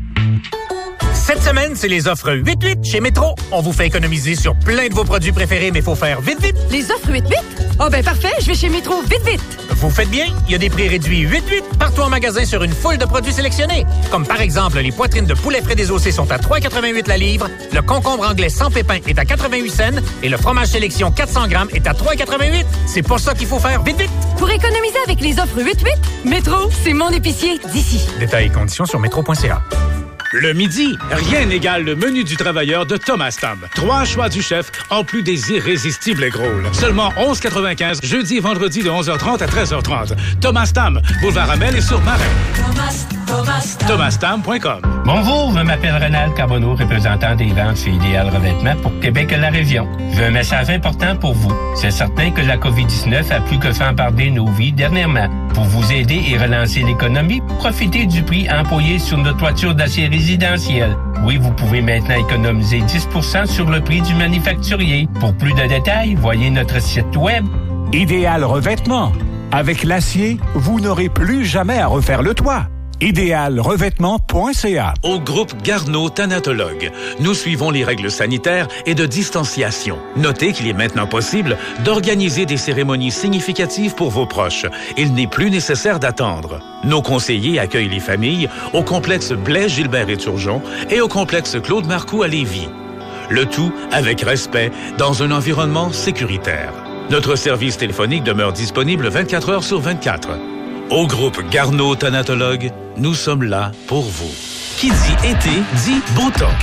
Cette semaine, c'est les offres huit huit chez Métro. On vous fait économiser sur plein de vos produits préférés, mais il faut faire vite, vite. Les offres huit huit? Ah, oh, ben parfait, je vais chez Métro vite, vite. Vous faites bien, il y a des prix réduits huit huit partout en magasin sur une foule de produits sélectionnés. Comme par exemple, les poitrines de poulet frais désossés sont à trois quatre-vingt-huit la livre, le concombre anglais sans pépins est à quatre-vingt-huit cents et le fromage sélection quatre cents grammes est à trois quatre-vingt-huit. C'est pour ça qu'il faut faire vite, vite. Pour économiser avec les offres huit huit, Métro, c'est mon épicier d'ici. Détails et conditions sur métro point c a. Le midi, rien n'égale le menu du travailleur de Thomas Tam. Trois choix du chef, en plus des irrésistibles grôles. Seulement onze quatre-vingt-quinze, jeudi et vendredi de onze heures trente à treize heures trente. Thomas Tam, boulevard Amel et sur Marais. Thomas, Thomas, thomas tam point com. Bonjour, je m'appelle Renald Carbonneau, représentant des ventes chez Idéal Revêtement pour Québec et la région. J'ai un message important pour vous. C'est certain que la covid dix-neuf a plus que fait embarder nos vies dernièrement. Pour vous aider et relancer l'économie, profitez du prix employé sur notre toiture d'acier résidentielle. Oui, vous pouvez maintenant économiser dix pour cent sur le prix du manufacturier. Pour plus de détails, voyez notre site web. Idéal Revêtement. Avec l'acier, vous n'aurez plus jamais à refaire le toit. idéal revêtement point c a. Au groupe Garneau Thanatologue, nous suivons les règles sanitaires et de distanciation. Notez qu'il est maintenant possible d'organiser des cérémonies significatives pour vos proches. Il n'est plus nécessaire d'attendre. Nos conseillers accueillent les familles au complexe Blaise Gilbert et Turgeon et au complexe Claude Marcoux à Lévis. Le tout avec respect dans un environnement sécuritaire. Notre service téléphonique demeure disponible vingt-quatre heures sur vingt-quatre. Au groupe Garneau Thanatologue, nous sommes là pour vous. Qui dit été, dit beau temps.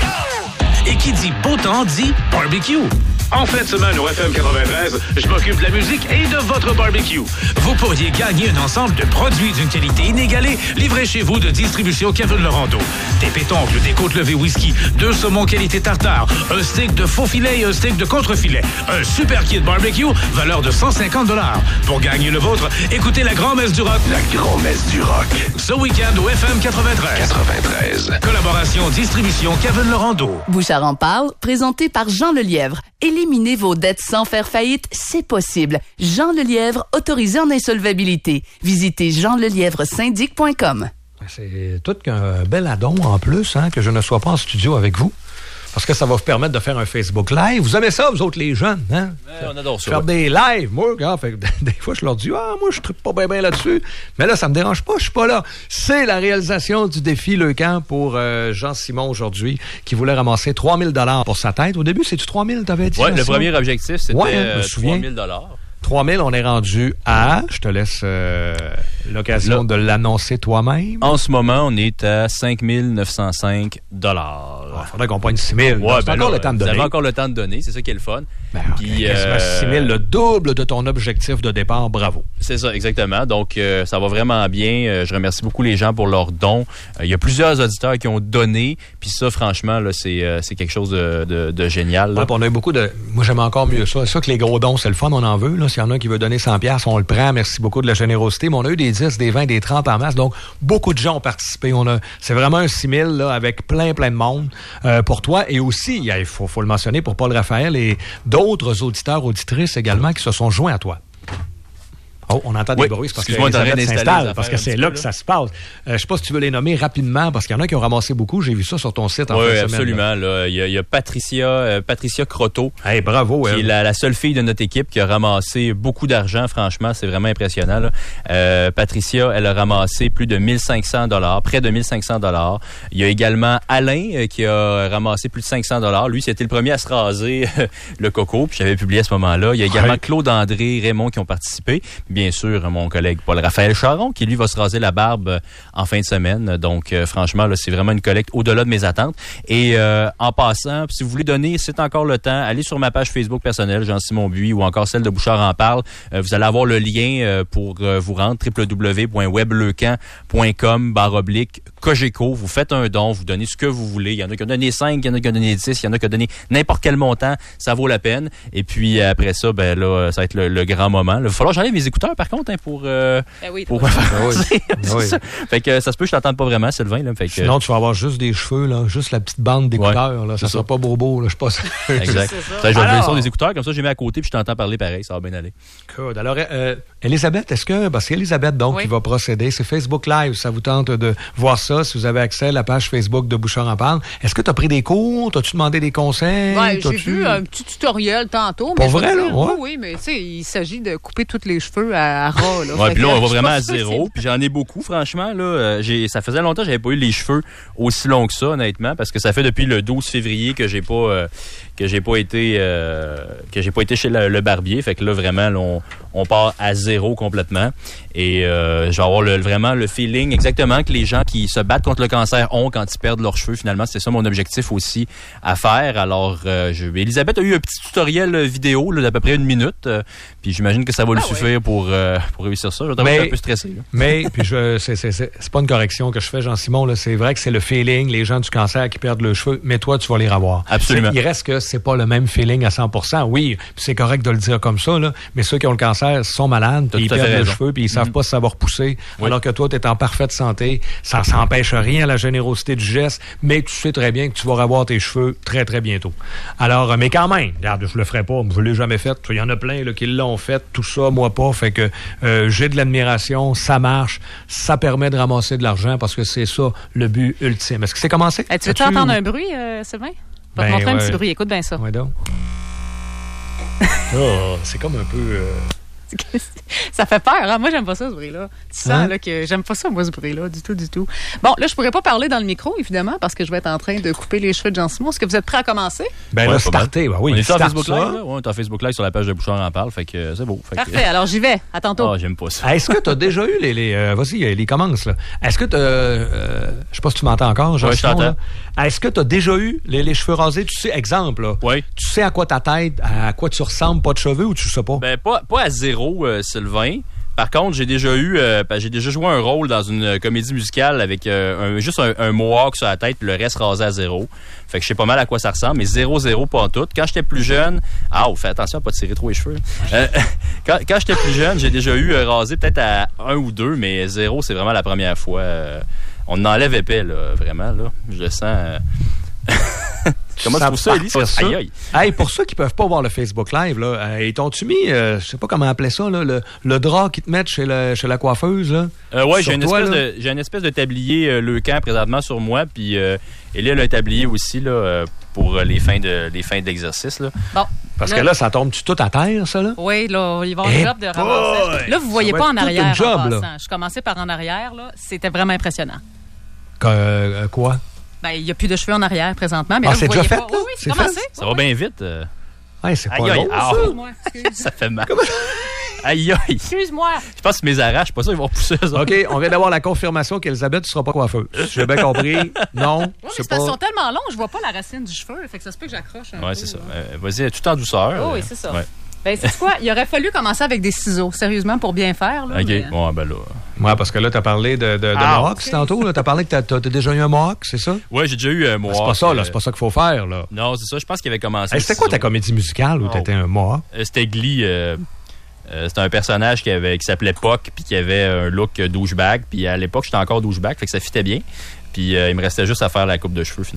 Et qui dit beau temps, dit barbecue. En fin de semaine au F M quatre-vingt-treize, je m'occupe de la musique et de votre barbecue. Vous pourriez gagner un ensemble de produits d'une qualité inégalée livrés chez vous de distribution Kevin Laurando. Des pétoncles, des côtes levées whisky, deux saumons qualité tartare, un steak de faux filet et un steak de contre-filet. Un super kit barbecue, valeur de cent cinquante dollars. Pour gagner le vôtre, écoutez la grand-messe du rock. La grand-messe du rock. Ce week-end au F M quatre-vingt-treize. quatre-vingt-treize. Collaboration distribution Kevin Laurando. Bouchard en parle, présenté par Jean Lelièvre. Éliminez vos dettes sans faire faillite, c'est possible. Jean Lelièvre, autorisé en insolvabilité. Visitez jean lelièvre syndic point com. C'est tout qu'un bel addon en plus, hein, que je ne sois pas en studio avec vous. Parce que ça va vous permettre de faire un Facebook Live. Vous aimez ça, vous autres, les jeunes, hein? Ouais, on adore ça. Faire des lives, moi, gars, fait, des fois, je leur dis, ah, moi, je ne tripe pas bien bien là-dessus. Mais là, ça me dérange pas, je suis pas là. C'est la réalisation du défi Le Camp pour euh, Jean-Simon aujourd'hui, qui voulait ramasser trois mille dollars pour sa tête. Au début, c'est-tu trois mille, t'avais dit? Oui, le premier objectif, c'était ouais, euh, trois mille dollars. trois mille, on est rendu à... Je te laisse euh, l'occasion Là, de l'annoncer toi-même. En ce moment, on est à cinq mille neuf cent cinq dollars. Il faudrait qu'on pointe six mille. Ouais, c'est ben encore là, le temps de donner. Vous avez encore le temps de donner, c'est ça qui est le fun. Ben, Puis, euh, six mille, le double de ton objectif de départ, bravo. C'est ça, exactement. Donc, euh, ça va vraiment bien. Euh, je remercie beaucoup les gens pour leurs dons. Euh, il y a plusieurs auditeurs qui ont donné. Puis ça, franchement, là, c'est, euh, c'est quelque chose de, de, de génial. Ouais, on a eu beaucoup de... Moi, j'aime encore mieux ça. C'est ça que les gros dons, c'est le fun, on en veut. Là. S'il y en a qui veut donner cent dollars, on le prend. Merci beaucoup de la générosité. Mais on a eu des dix, des vingt, des trente en masse. Donc, beaucoup de gens ont participé. On a, c'est vraiment un six mille là, avec plein, plein de monde euh, pour toi. Et aussi, il faut, faut le mentionner pour Paul Raphaël et d'autres auditeurs, auditrices également qui se sont joints à toi. Oh, on entend des oui. bruits, c'est parce que Excuse-moi, Elisabeth s'installe, parce que c'est là peu, que ça se passe. Euh, je sais pas si tu veux les nommer rapidement, parce qu'il y en a qui ont ramassé beaucoup. J'ai vu ça sur ton site en oui, fin de semaine. Absolument. Là. Il, y a, il y a Patricia, euh, Patricia Croteau. Hey, bravo. Qui elle. est la, la seule fille de notre équipe qui a ramassé beaucoup d'argent. Franchement, c'est vraiment impressionnant. Là. Euh, Patricia, elle a ramassé plus de mille cinq cents dollars, près de mille cinq cents dollars. Il y a également Alain euh, qui a ramassé plus de cinq cents dollars. Lui, c'était le premier à se raser le coco. Puis j'avais publié à ce moment-là. Il y a également ouais. Claude-André, Raymond qui ont participé. Bien sûr, mon collègue Paul-Raphaël Charon qui, lui, va se raser la barbe en fin de semaine. Donc, euh, franchement, là, c'est vraiment une collecte au-delà de mes attentes. Et euh, en passant, si vous voulez donner, c'est encore le temps, allez sur ma page Facebook personnelle, Jean-Simon Buis, ou encore celle de Bouchard en parle. Euh, vous allez avoir le lien euh, pour euh, vous rendre, w w w point webleucan point com barre oblique Cogeco. Vous faites un don, vous donnez ce que vous voulez. Il y en a qui ont donné cinq, il y en a qui ont donné dix, il y en a qui ont donné n'importe quel montant. Ça vaut la peine. Et puis, après ça, ben là, ça va être le, le grand moment. Il va falloir que j'enlève mes écouteurs, par contre, hein, pour... Euh, ben oui, pour oui. oui. Ça. Fait que ça se peut que je t'entende pas vraiment, Sylvain. Là. Fait que, sinon, tu vas avoir juste des cheveux, là, juste la petite bande d'écouteurs. Ouais, là, ça sera pas bobo, là, je sais pas. Exact. Ça, je vais le son des écouteurs, comme ça, j'ai mis à côté, puis je t'entends parler pareil, ça va bien aller. Good. Alors, euh, Elisabeth, est-ce que, parce qu'Elisabeth, donc, oui. qui va procéder, c'est Facebook Live, ça vous tente de voir ça, si vous avez accès à la page Facebook de Bouchard en parle. Est-ce que tu as pris des cours? T'as-tu demandé des conseils? Oui, j'ai vu un petit tutoriel tantôt. Pour vrai, là? Ouais. Oui, mais tu sais, il s'agit de couper tous les cheveux à, à ras. Oui, puis là, on va vraiment à zéro. Puis j'en ai beaucoup, franchement. Là, j'ai, ça faisait longtemps que j'avais pas eu les cheveux aussi longs que ça, honnêtement, parce que ça fait depuis le douze février que j'ai pas euh, que j'ai pas été euh, que j'ai pas été chez le, le barbier. Fait que là, vraiment, là, on, on part à zéro complètement. Et euh, je vais avoir le, vraiment le feeling exactement que les gens qui se battent contre le cancer ont quand ils perdent leurs cheveux. Finalement, c'est ça mon objectif aussi à faire. Alors, euh, je, Elisabeth a eu un petit tutoriel vidéo là, d'à peu près une minute. Euh, puis j'imagine que ça va ah lui oui. suffire pour, euh, pour réussir ça. Je vais être un peu stressé. Là. Mais, puis je, c'est, c'est, c'est, c'est pas une correction que je fais, Jean-Simon. Là, c'est vrai que c'est le feeling, les gens du cancer qui perdent leurs cheveux, mais toi, tu vas les revoir. Absolument. C'est, il reste que c'est pas le même feeling à cent pour cent. Oui, c'est correct de le dire comme ça, là, mais ceux qui ont le cancer sont malades, puis ils perdent leurs cheveux, puis ils savent mm-hmm. pas si ça va repousser. Oui. Alors que toi, tu es en parfaite santé. Ça s'empêche rien à la générosité du geste, mais tu sais très bien que tu vas revoir tes cheveux très, très bientôt. Alors, mais quand même, regarde, je le ferai pas, je l'ai jamais fait. Il y en a plein là, qui l'ont fait, tout ça, moi pas. Fait que euh, j'ai de l'admiration, ça marche, ça permet de ramasser de l'argent parce que c'est ça le but ultime. Est-ce que c'est commencé? Eh, tu veux entendre un bruit, euh, Sylvain? Je vais te montrer ouais. un petit bruit. Écoute bien ça. Ouais, donc. Oh, c'est comme un peu... Euh... Ça fait peur, hein? Moi, j'aime pas ça, ce bruit-là. Tu sens hein? là, que j'aime pas ça, moi, ce bruit-là, du tout, du tout. Bon, là, je pourrais pas parler dans le micro, évidemment, parce que je vais être en train de couper les cheveux de Jean-Simon. Est-ce que vous êtes prêts à commencer? Ben ouais, là, starter, ben oui. On est sur Facebook Live, là? Ouais, on est en Facebook Live sur la page de Bouchard en parle, fait que c'est beau. Fait Parfait, que... alors j'y vais. À tantôt. Ah, oh, j'aime pas ça. Est-ce que tu as déjà eu les... les euh, vas-y, les commences, là. Est-ce que tu euh, je sais pas si tu m'entends encore, Jean-Simon, ouais, je t'entends. Là. Est-ce que tu as déjà eu les, les cheveux rasés? Tu sais, exemple, là. Oui. Tu sais à quoi ta tête, à quoi tu ressembles, pas de cheveux, ou tu sais pas? Ben, pas, pas à zéro, euh, Sylvain. Par contre, j'ai déjà eu, euh, j'ai déjà joué un rôle dans une comédie musicale avec euh, un, juste un, un mohawk sur la tête, puis le reste rasé à zéro. Fait que je sais pas mal à quoi ça ressemble, mais zéro, zéro, pas en tout. Quand j'étais plus jeune, ah, fais attention à pas te tirer trop les cheveux. Euh, quand quand j'étais plus jeune, j'ai déjà eu euh, rasé peut-être à un ou deux, mais zéro, c'est vraiment la première fois. Euh, on enlève épais, là, vraiment, là. Je le sens. Euh... Comment tu trouves ça, Élie? Aïe, aïe. Hey, pour ceux qui peuvent pas voir le Facebook Live, là, euh, t'ont-tu mis, euh, je sais pas comment appeler ça, là, le, le drap qu'ils te mettent chez, le, chez la coiffeuse, là? Euh, ouais, j'ai une, espèce de, j'ai une espèce de tablier euh, Leucan présentement sur moi, puis euh, Élie a un tablier aussi, là, euh, pour les fins de, les fins d'exercice, là. Bon. Parce là, que là, ça tombe-tu tout à terre, ça, là? Oui, là, il va y avoir un job de ramasser. Là, vous voyez pas en arrière, job, en passant. Je commençais par en arrière, là. C'était vraiment impressionnant. Euh, quoi? Ben, il n'y a plus de cheveux en arrière présentement. Mais ah, là, c'est vous déjà voyez fait? Pas... Oui, oui, c'est commencé. Ça va bien vite. Euh... Ouais, c'est pas aïe, long, aïe, excuse-moi. Ça fait mal. Aïe, aïe. Excuse-moi. Je pense que mes arraches, pas ça, ils vont pousser eux autres. OK, on vient d'avoir la confirmation qu'Elisabeth, tu ne seras pas coiffeuse. J'ai bien compris. Non, oui, c'est pas... pas... Ils sont tellement longs, je vois pas la racine du cheveu. Fait que ça se peut que j'accroche un ouais, peu. c'est ça. Euh, vas-y, tout en douceur. Oh, euh... oui, c'est ça. Ouais. Ben, c'est quoi? Il aurait fallu commencer avec des ciseaux, sérieusement, pour bien faire. Là, OK, mais... bon, ben là... Ouais, parce que là, tu as parlé de, de, de ah, mohawk okay. tantôt. Tu as parlé que tu as déjà eu un mohawk, c'est ça? Oui, j'ai déjà eu un mohawk. C'est pas ça, là. C'est pas ça qu'il faut faire, là. Non, c'est ça. Je pense qu'il avait commencé... Hey, c'était quoi ta comédie musicale où oh. tu étais un mohawk? Euh, c'était Glee. Euh, euh, c'était un personnage qui, avait, qui s'appelait Puck, puis qui avait un look douchebag. Puis à l'époque, j'étais encore douchebag, fait que ça fitait bien. Puis euh, il me restait juste à faire la coupe de cheveux, finalement.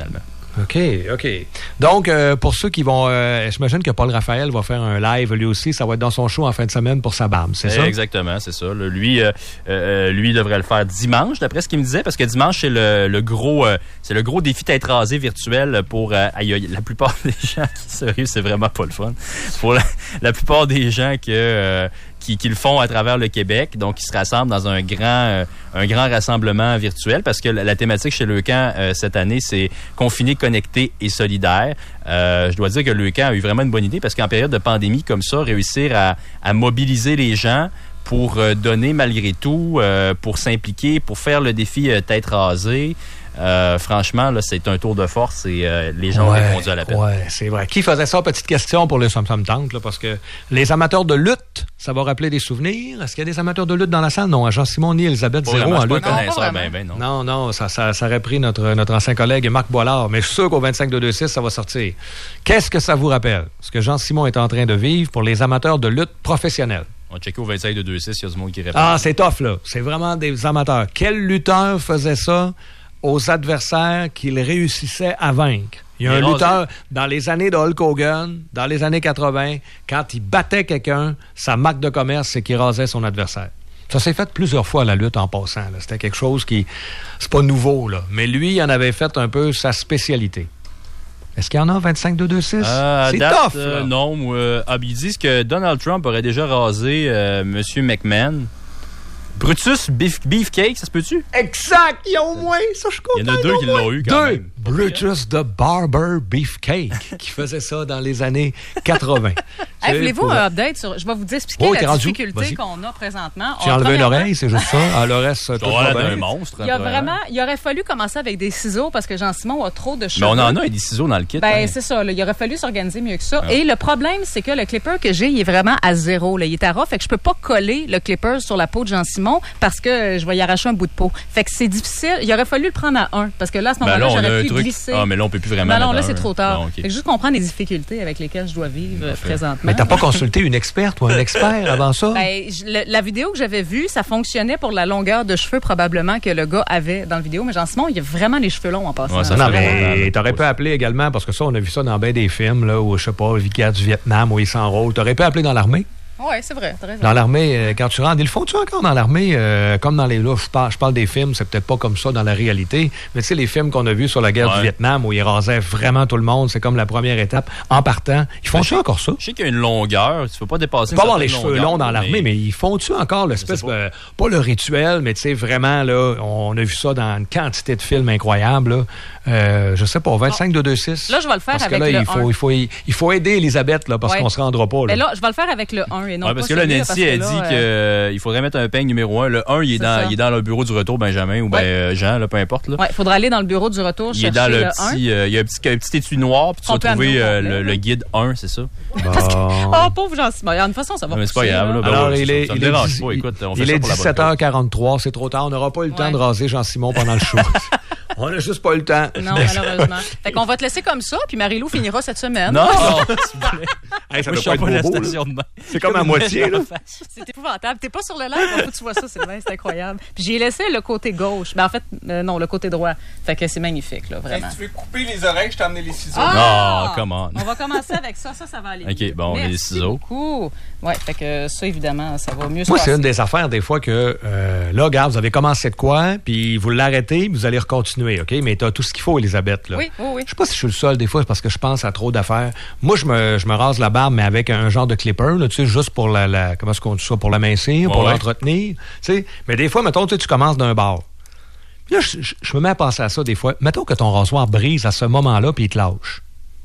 OK, OK. Donc, euh, pour ceux qui vont... Euh, j'imagine que Paul Raphaël va faire un live, lui aussi. Ça va être dans son show en fin de semaine pour sa barbe, c'est ça? Exactement, c'est ça. Là, lui, euh, euh, lui devrait le faire dimanche, d'après ce qu'il me disait, parce que dimanche, c'est le, le gros euh, c'est le gros défi tête rasée virtuel pour... Euh, la plupart des gens qui... Sérieux, c'est vraiment pas le fun. Pour la, la plupart des gens que... Euh, Qui, qui le font à travers le Québec. Donc, ils se rassemblent dans un grand euh, un grand rassemblement virtuel parce que la, la thématique chez Leucan euh, cette année, c'est confiné, connecté et solidaire. Euh, je dois dire que Leucan a eu vraiment une bonne idée parce qu'en période de pandémie comme ça, réussir à, à mobiliser les gens pour euh, donner malgré tout, euh, pour s'impliquer, pour faire le défi euh, tête rasée, Euh, franchement, là, c'est un tour de force et euh, les gens ouais, ont répondu à l'appel. Oui, c'est vrai. Qui faisait ça? Petite question pour le Somme Somme Tente, là, parce que les amateurs de lutte, ça va rappeler des souvenirs. Est-ce qu'il y a des amateurs de lutte dans la salle? Non, à Jean-Simon ni Elisabeth, pas zéro en vraiment, lutte. pas Non, ça, ben, ben, non. non, non, ça, ça, ça aurait pris notre, notre ancien collègue Marc Boilard, mais je suis sûr qu'au vingt-cinq deux deux six, ça va sortir. Qu'est-ce que ça vous rappelle? Ce que Jean-Simon est en train de vivre pour les amateurs de lutte professionnels. On va checker au vingt-cinq deux deux six, il y a du monde qui répond. Ah, c'est tough, là. C'est vraiment des amateurs. Quel lutteur faisait ça aux adversaires qu'il réussissait à vaincre? Il y a un lutteur dans les années de Hulk Hogan, dans les années quatre-vingts, quand il battait quelqu'un, sa marque de commerce, c'est qu'il rasait son adversaire. Ça s'est fait plusieurs fois, la lutte, en passant. Là. C'était quelque chose qui... C'est pas nouveau, là. Mais lui, il en avait fait un peu sa spécialité. Est-ce qu'il y en a vingt-cinq deux deux six? Euh, c'est date, tough, euh, là. non, euh, ah, ils disent que Donald Trump aurait déjà rasé euh, M. McMahon. Brutus Beef, Beefcake, ça se peut-tu? Exact! Il y a au moins, ça je comprends. Il y en a deux qui l'ont eu quand deux. même. Brutus the Barber Beefcake, qui faisait ça dans les années quatre-vingts. Hey, voulez-vous un update sur... Je vais vous expliquer oh, la difficulté qu'on a présentement. Tu as enlevé une oreille, c'est juste ça? Ah, le reste, tout va bien. Un monstre. Il y a vraiment... Il aurait fallu commencer avec des ciseaux parce que Jean-Simon a trop de cheveux. Mais on en a des ciseaux dans le kit. Ben, hein. c'est ça. Là, il aurait fallu s'organiser mieux que ça. Ah. Et le problème, c'est que le clipper que j'ai, il est vraiment à zéro. Là. Il est à ras. Fait que je peux pas coller le clipper sur la peau de Jean-Simon parce que je vais y arracher un bout de peau. Fait que c'est difficile. Il aurait fallu le prendre à un parce que là, à ce moment-là, ben là, j'aurais pu truc... glisser. Ah, mais là, on peut plus vraiment. Ben non, là, c'est trop tard. Non, okay. Fait que juste comprendre les difficultés avec lesquelles je dois vivre euh, présentement. Mais t'as pas consulté une experte ou un expert avant ça? Ben, je, le, la vidéo que j'avais vue, ça fonctionnait pour la longueur de cheveux probablement que le gars avait dans la vidéo. Mais Jean-Simon, il a vraiment les cheveux longs en passant. Ouais, ça non, mais t'aurais pu appeler également, parce que ça, on a vu ça dans bien des films, là, où, je sais pas, le vicaire du Vietnam, où il s'enrôle. T'aurais pu appeler dans l'armée? Oui, c'est vrai. Dans l'armée, euh, quand tu rentres, ils le font-tu encore dans l'armée? Euh, comme dans les... Là, je parle, je parle des films, c'est peut-être pas comme ça dans la réalité, mais tu sais, les films qu'on a vus sur la guerre ouais. du Vietnam, où ils rasaient vraiment tout le monde, c'est comme la première étape. En partant, ils font-tu encore ça? Je sais qu'il y a une longueur, tu peux pas dépasser... Tu peux avoir les cheveux longs dans l'armée, mais, mais ils font-tu encore l'espèce... Pas. De, pas le rituel, mais tu sais, vraiment, là, on a vu ça dans une quantité de films incroyables, là. Euh, je sais pas, vingt-cinq deux deux six. Là, je vais le faire parce avec que là, le il faut, un. Il faut, il, il faut aider Elisabeth, là, parce ouais. qu'on se rendra pas. Là. Mais là, je vais le faire avec le un et non ouais, parce pas que là, Nancy a dit qu'il euh... faudrait mettre un peigne numéro un. Le un, il est, dans, il est dans le bureau du retour, Benjamin, ou ouais. ben, euh, Jean, là, peu importe. Oui, il faudra aller dans le bureau du retour il chercher est dans le, le petit, euh, il y a un petit, un petit étui noir, puis tu vas trouver euh, le, le guide un, c'est ça? Bon. Que... Oh, pauvre Jean-Simon. De toute façon, ça va mais c'est pas grave. Là, ben Alors, ouais, il est, ça, ça il me dérange est, pas. Écoute, on fait il ça est pour la dix-sept heures quarante-trois, c'est trop tard. On n'aura pas eu le temps de raser Jean-Simon pendant le show. On n'a juste pas eu le temps. Non, malheureusement. Fait qu'on va te laisser comme ça, puis Marie-Lou finira cette semaine. Non, s'il vous plaît. Hey, ça doit pas être beau, beau, c'est comme à moitié, là. C'est épouvantable. T'es pas sur le live, faut que tu vois ça, Sylvain, c'est incroyable. Puis j'ai laissé le côté gauche. Ben, en fait, euh, non, le côté droit. Fait que c'est magnifique, là, vraiment. Hey, si tu veux couper les oreilles, je t'ai amené les ciseaux. Ah, oh, come on. On va commencer avec ça, ça, ça va aller. OK, bon, on a les ciseaux. Beaucoup. Ouais, fait que ça, évidemment, ça va mieux se Moi, passer. c'est une des affaires, des fois, que euh, là, regarde, vous avez commencé de quoi, puis vous l'arrêtez, vous allez recontinuer, OK? Mais t'as tout ce qu'il faut, Elisabeth, là. Oui, oui, oui. Je sais pas si je suis le seul, des fois, parce que je pense à trop d'affaires. Moi, je me, je me rase la barbe, mais avec un genre de clipper, là, tu sais, juste pour la, la comment est-ce qu'on dit ça, pour l'amincir, ouais, pour ouais. l'entretenir, tu sais. Mais des fois, mettons, tu commences d'un bar. Puis là, je, je, je me mets à penser à ça, des fois. Mettons que ton rasoir brise à ce moment-là, puis il te lâche.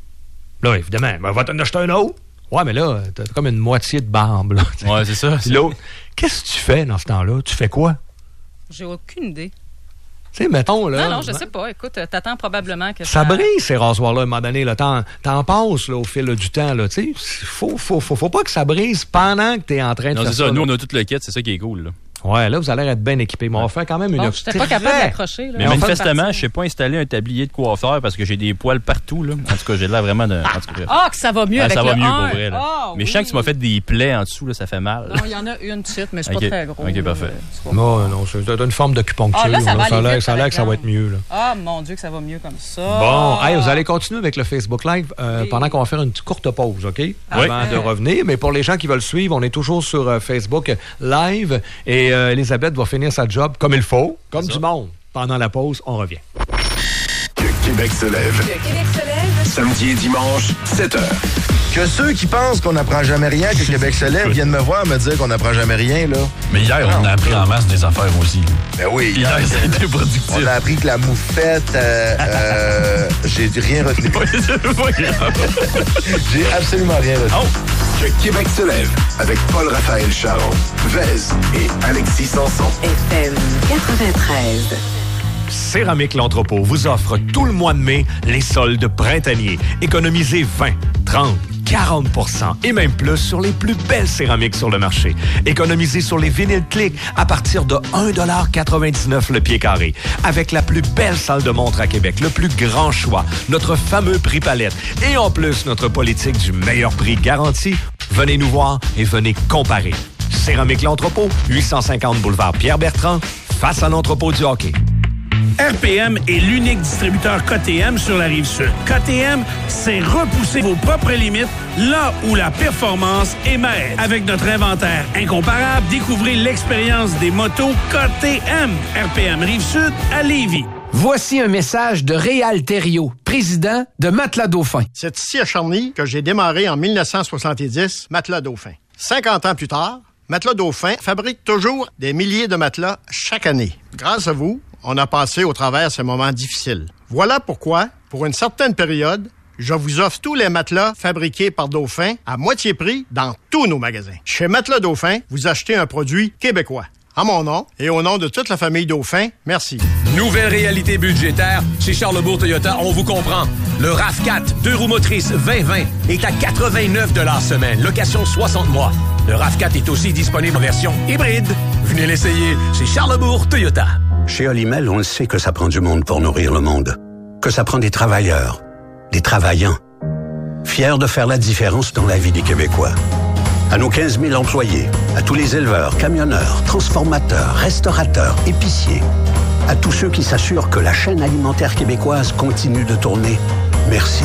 Là, évidemment, ben, va t'en acheter un autre. Ouais, mais là, t'as comme une moitié de barbe, là. T'sais. Ouais, c'est ça. L'autre, qu'est-ce que tu fais dans ce temps-là? Tu fais quoi? J'ai aucune idée. Tu sais, mettons, là... Non, non, je sais pas. Écoute, t'attends probablement que ça... Ça brise, ces rasoirs-là, à un moment donné. Là, t'en, t'en passes, là, au fil là, du temps, là. Tu sais, faut, faut, faut, faut pas que ça brise pendant que t'es en train de non, faire c'est ça. ça Nous, là. on a tout le kit. C'est ça qui est cool, là. Ouais, là, vous allez être bien équipé. Mais on va faire quand même une... Bon, je n'étais pas capable d'accrocher. Là. Mais manifestement, je ne sais pas installer un tablier de coiffeur parce que j'ai des poils partout. Là. En tout cas, j'ai l'air vraiment de... Ah, que ça va mieux ah, avec ça le va mieux un. pour vrai. Là. Ah, mais oui. je sens que tu m'as fait des plaies en dessous, là, ça fait mal. Non, il y en a une petite, mais c'est okay. pas très gros. OK, parfait. Là, non, non, c'est une forme d'acupuncture. Ah, là, ça, là, ça a l'air, vite, ça a l'air que ça va être mieux. Là. Ah, mon Dieu, que ça va mieux comme ça. Bon, hey, vous allez continuer avec le Facebook Live euh, oui. pendant qu'on va faire une courte pause, OK? Avant oui. de revenir. Mais pour les gens qui veulent suivre, on est toujours sur euh, Facebook Live et euh, Elisabeth va finir sa job comme il faut, comme du monde. Pendant la pause, on revient. Que Québec se lève. Que Québec se lève. Samedi et dimanche, sept heures. Que ceux qui pensent qu'on n'apprend jamais rien, que Québec se lève, viennent me voir me dire qu'on n'apprend jamais rien, là. Mais hier, on a appris en masse des affaires aussi. Ben oui. Hier, ça a été productif. On a appris que la moufette, euh, euh, j'ai rien retenu. J'ai absolument rien retenu. Oh. Que Québec se lève avec Paul-Raphaël Charon, Vez et Alexis Sanson. F M quatre-vingt-treize. Céramique L'Entrepôt vous offre tout le mois de mai les soldes printaniers. Économisez vingt, trente, quarante pour cent et même plus sur les plus belles céramiques sur le marché. Économisez sur les vinyles Click à partir de un dollar quatre-vingt-dix-neuf le pied carré. Avec la plus belle salle de montre à Québec, le plus grand choix, notre fameux prix palette et en plus notre politique du meilleur prix garanti. Venez nous voir et venez comparer. Céramique L'Entrepôt, huit cent cinquante boulevard Pierre-Bertrand, face à l'entrepôt du hockey. R P M est l'unique distributeur K T M sur la Rive-Sud. K T M, c'est repousser vos propres limites là où la performance est mère. Avec notre inventaire incomparable, découvrez l'expérience des motos K T M. R P M Rive-Sud à Lévis. Voici un message de Réal Thériault, président de Matelas Dauphin. C'est ici à Charny que j'ai démarré en dix-neuf cent soixante-dix Matelas Dauphin. cinquante ans plus tard, Matelas Dauphin fabrique toujours des milliers de matelas chaque année. Grâce à vous, on a passé au travers ces moments difficiles. Voilà pourquoi, pour une certaine période, je vous offre tous les matelas fabriqués par Dauphin à moitié prix dans tous nos magasins. Chez Matelas Dauphin, vous achetez un produit québécois. À mon nom et au nom de toute la famille Dauphin, merci. Nouvelle réalité budgétaire. Chez Charlebourg Toyota, on vous comprend. Le RAV quatre, deux roues motrices vingt vingt, est à quatre-vingt-neuf dollars semaine. Location soixante mois. Le RAV quatre est aussi disponible en version hybride. Venez l'essayer chez Charlebourg Toyota. Chez Olimel, on le sait que ça prend du monde pour nourrir le monde. Que ça prend des travailleurs, des travaillants. Fiers de faire la différence dans la vie des Québécois. À nos quinze mille employés, à tous les éleveurs, camionneurs, transformateurs, restaurateurs, épiciers, à tous ceux qui s'assurent que la chaîne alimentaire québécoise continue de tourner, merci.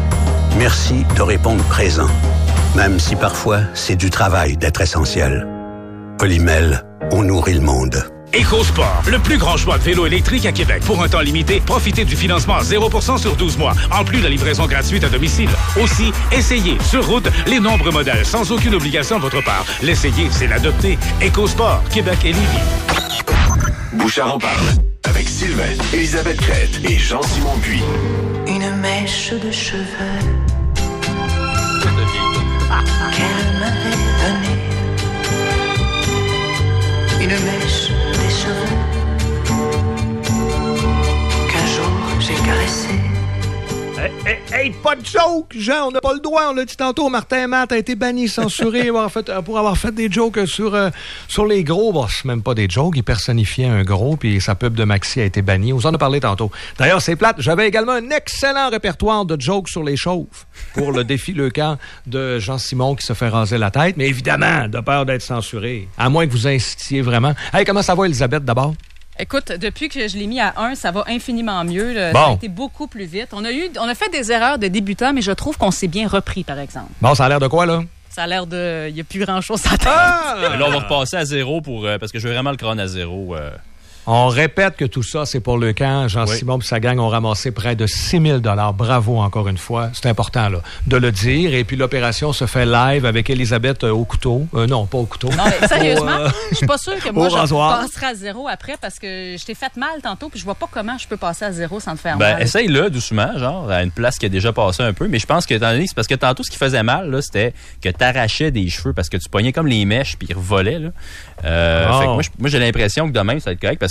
Merci de répondre présent, même si parfois c'est du travail d'être essentiel. Olimel, on nourrit le monde. EcoSport, le plus grand choix de vélos électriques à Québec. Pour un temps limité, profitez du financement à zéro pour cent sur douze mois. En plus de la livraison gratuite à domicile. Aussi, essayez sur route les nombreux modèles sans aucune obligation de votre part. L'essayer, c'est l'adopter. EcoSport, Québec et Lévis. Bouchard en parle. Avec Sylvain, Elisabeth Crête et Jean-Simon Puy. Une mèche de cheveux qu'elle m'avait donnée. Une mèche des cheveux qu'un jour j'ai caressé. Hey, hey, hey, pas de joke, Jean, on n'a pas le droit, on l'a dit tantôt, Martin Matt a été banni, censuré pour avoir fait, pour avoir fait des jokes sur, euh, sur les gros. Bon, c'est même pas des jokes, il personnifiait un gros, puis sa pub de Maxi a été bannie. On vous en a parlé tantôt. D'ailleurs, c'est plate, j'avais également un excellent répertoire de jokes sur les chauves pour le défi Le Camp de Jean-Simon qui se fait raser la tête, mais évidemment, de peur d'être censuré, à moins que vous incitiez vraiment. Hey, comment ça va, Elisabeth, d'abord? Écoute, depuis que je l'ai mis à un, ça va infiniment mieux. Là. Bon. Ça a été beaucoup plus vite. On a eu, on a fait des erreurs de débutants, mais je trouve qu'on s'est bien repris, par exemple. Bon, ça a l'air de quoi, là? Ça a l'air de... Il n'y a plus grand-chose à tête. Ah! Là, on va repasser à zéro pour, euh, parce que je veux vraiment le crâne à zéro. Euh... On répète que tout ça, c'est pour le camp. Jean-Simon et sa gang ont ramassé près de six mille dollars. Bravo encore une fois. C'est important là, de le dire. Et puis l'opération se fait live avec Elisabeth euh, au couteau. Euh, non, pas au couteau. Non, mais sérieusement, au, euh... je suis pas sûre que moi, au je rasoir. passerai à zéro après parce que je t'ai fait mal tantôt puis je vois pas comment je peux passer à zéro sans te faire ben, mal. Essaye-le doucement, genre, à une place qui a déjà passé un peu. Mais je pense que c'est parce que tantôt, ce qui faisait mal, là, c'était que t'arrachais des cheveux parce que tu pognais comme les mèches puis ils revolaient, là. Euh, oh. Fait que moi, moi, j'ai l'impression que demain, ça va être correct parce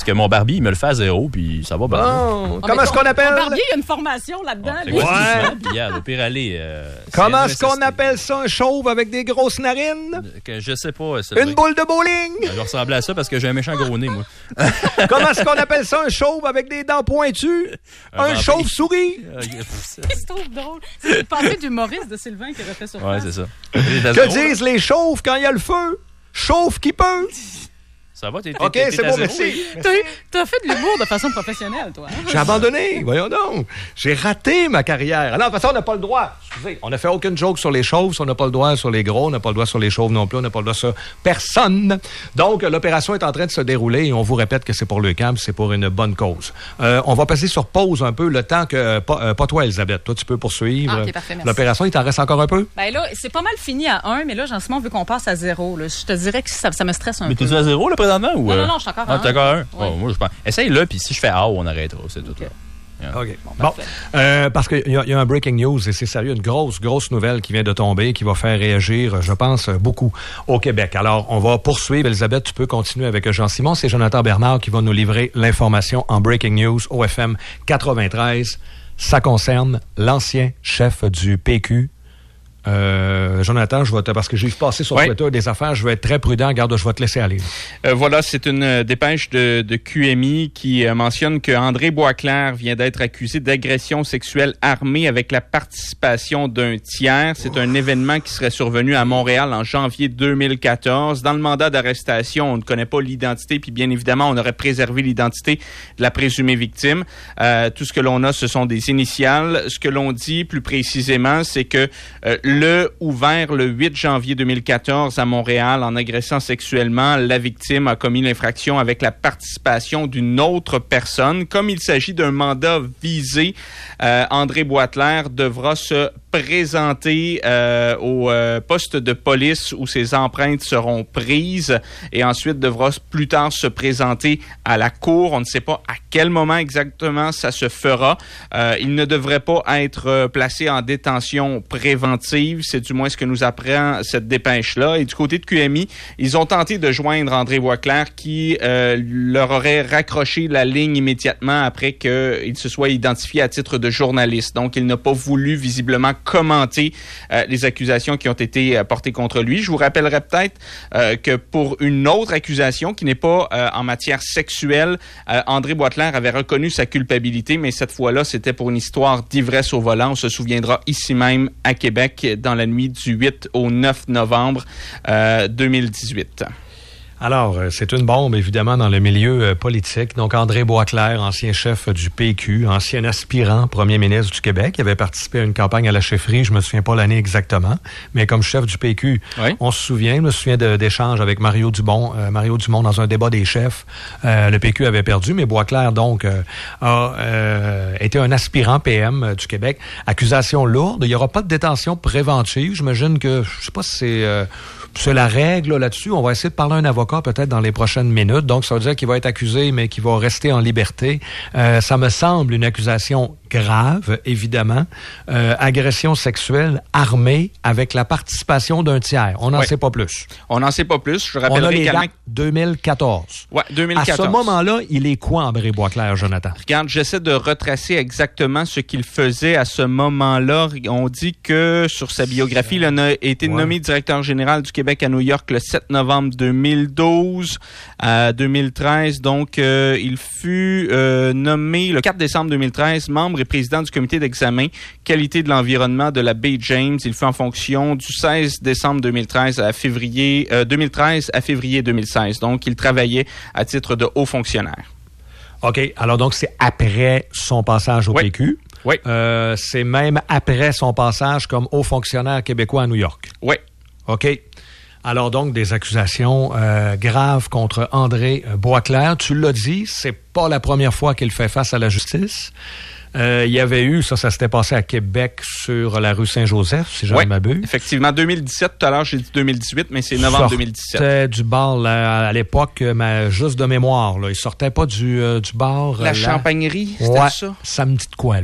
que mon barbier, il me le fait à zéro, puis ça va bien. Bon, comment est-ce qu'on appelle? Mon barbier, il y a une formation là-dedans. C'est lui. quoi, Ouais. ouais. Puis, au pire, aller... Euh, Comment est-ce qu'on appelle ça, un chauve avec des grosses narines? Que je sais pas. Une vrai. Boule de bowling? Je vais ressembler à ça parce que j'ai un méchant gros nez, moi. Comment est-ce qu'on appelle ça, un chauve avec des dents pointues? Un, un chauve-souris? C'est trop drôle. C'est une pensée d'humoriste de Sylvain qui refait sur Ouais, c'est ça. Que disent les chauves quand il y a le feu? Chauve qui peut? Ça va, t'es OK, t'es, t'es c'est bon, merci. merci. T'as, t'as fait de l'humour de façon professionnelle, toi. Hein? J'ai abandonné, voyons donc. J'ai raté ma carrière. Alors, de toute façon, on n'a pas le droit. Excusez, on n'a fait aucune joke sur les chauves. On n'a pas le droit sur les gros. On n'a pas le droit sur les chauves non plus. On n'a pas le droit sur personne. Donc, l'opération est en train de se dérouler et on vous répète que c'est pour le camp, c'est pour une bonne cause. Euh, on va passer sur pause un peu le temps que... Euh, pas, euh, pas toi, Elisabeth. Toi, tu peux poursuivre. Ah, OK, parfait, merci. L'opération, il t'en reste encore un peu? Ben là, c'est pas mal fini à un, mais là, en ce moment, on veut qu'on passe à zéro. Là. Je te dirais que ça, ça me stresse un mais peu. Mais t'es à zéro, là, présentement? Ou, non, non, non, je suis encore à ah, un. T'es encore à un? Oui. Oh, moi, je pense. Essaye-le, puis si je fais A, on arrêtera. C'est tout. Okay. Yeah. OK. Bon, bon. Euh, parce qu'il y, y a un breaking news, et c'est sérieux, une grosse, grosse nouvelle qui vient de tomber, qui va faire réagir, je pense, beaucoup au Québec. Alors, on va poursuivre. Elisabeth, tu peux continuer avec Jean-Simon. C'est Jonathan Bernard qui va nous livrer l'information en breaking news au F M quatre-vingt-treize. Ça concerne l'ancien chef du P Q. Euh, Jonathan, je vais te, parce que j'ai passé sur ouais. Twitter des affaires, je vais être très prudent. Garde, je vais te laisser aller. Euh, voilà, c'est une dépêche de, de Q M I qui euh, mentionne que André Boisclair vient d'être accusé d'agression sexuelle armée avec la participation d'un tiers. C'est oh. un événement qui serait survenu à Montréal en janvier deux mille quatorze. Dans le mandat d'arrestation, on ne connaît pas l'identité, puis bien évidemment, on aurait préservé l'identité de la présumée victime. Euh, tout ce que l'on a, ce sont des initiales. Ce que l'on dit plus précisément, c'est que euh, le ouvert le huit janvier deux mille quatorze à Montréal en agressant sexuellement, la victime a commis l'infraction avec la participation d'une autre personne. Comme il s'agit d'un mandat visé, euh, André Boisclair devra se présenter euh, au euh, poste de police où ses empreintes seront prises et ensuite devra plus tard se présenter à la cour. On ne sait pas à quel moment exactement ça se fera. Euh, il ne devrait pas être euh, placé en détention préventive. C'est du moins ce que nous apprend cette dépêche-là. Et du côté de Q M I, ils ont tenté de joindre André Boisclair qui euh, leur aurait raccroché la ligne immédiatement après qu'il se soit identifié à titre de journaliste. Donc, il n'a pas voulu visiblement commenter euh, les accusations qui ont été euh, portées contre lui. Je vous rappellerai peut-être euh, que pour une autre accusation qui n'est pas euh, en matière sexuelle, euh, André Boisclair avait reconnu sa culpabilité, mais cette fois-là, c'était pour une histoire d'ivresse au volant. On se souviendra ici même à Québec dans la nuit du huit au neuf novembre euh, deux mille dix-huit. Alors, c'est une bombe, évidemment, dans le milieu euh, politique. Donc, André Boisclair, ancien chef du P Q, ancien aspirant premier ministre du Québec, il avait participé à une campagne à la chefferie, je me souviens pas l'année exactement, mais comme chef du P Q, oui. on se souvient, je me souviens de, d'échanges avec Mario Dumont, euh, Mario Dumont dans un débat des chefs. Euh, le P Q avait perdu, mais Boisclair, donc, euh, a euh, été un aspirant P M euh, du Québec. Accusation lourde, il n'y aura pas de détention préventive. J'imagine que, je sais pas si c'est... Euh, C'est la règle là, là-dessus. On va essayer de parler à un avocat peut-être dans les prochaines minutes. Donc, ça veut dire qu'il va être accusé, mais qu'il va rester en liberté. Euh, ça me semble une accusation grave, évidemment. Euh, agression sexuelle armée avec la participation d'un tiers. On n'en oui. sait pas plus. On n'en sait pas plus. Je rappellerai On a les également... dates deux mille quatorze. Ouais, deux mille quatorze. À ce moment-là, il est quoi, André Boisclair, Jonathan? Regarde, j'essaie de retracer exactement ce qu'il faisait à ce moment-là. On dit que sur sa biographie, il a été ouais. nommé directeur général du Québec à New York le sept novembre deux mille douze à deux mille treize. Donc, euh, il fut euh, nommé le quatre décembre deux mille treize membre et président du comité d'examen qualité de l'environnement de la baie James. Il fut en fonction du seize décembre deux mille treize à février euh, deux mille treize à février deux mille seize. Donc, il travaillait à titre de haut fonctionnaire. OK. Alors, donc, c'est après son passage au oui. P Q. Oui. Euh, c'est même après son passage comme haut fonctionnaire québécois à New York. Oui. OK. Alors donc, des accusations euh, graves contre André Boisclair. Tu l'as dit, c'est pas la première fois qu'il fait face à la justice. Euh, il y avait eu, ça, ça s'était passé à Québec sur la rue Saint-Joseph, si je ne oui, m'abuse. Effectivement, deux mille dix-sept, tout à l'heure, j'ai dit deux mille dix-huit, mais c'est novembre deux mille dix-sept. Il sortait du bar là, à l'époque, mais juste de mémoire. Là. Il sortait pas du, euh, du bar. La là. Champagnerie, c'était ouais, ça? Ça me dit de quoi, là?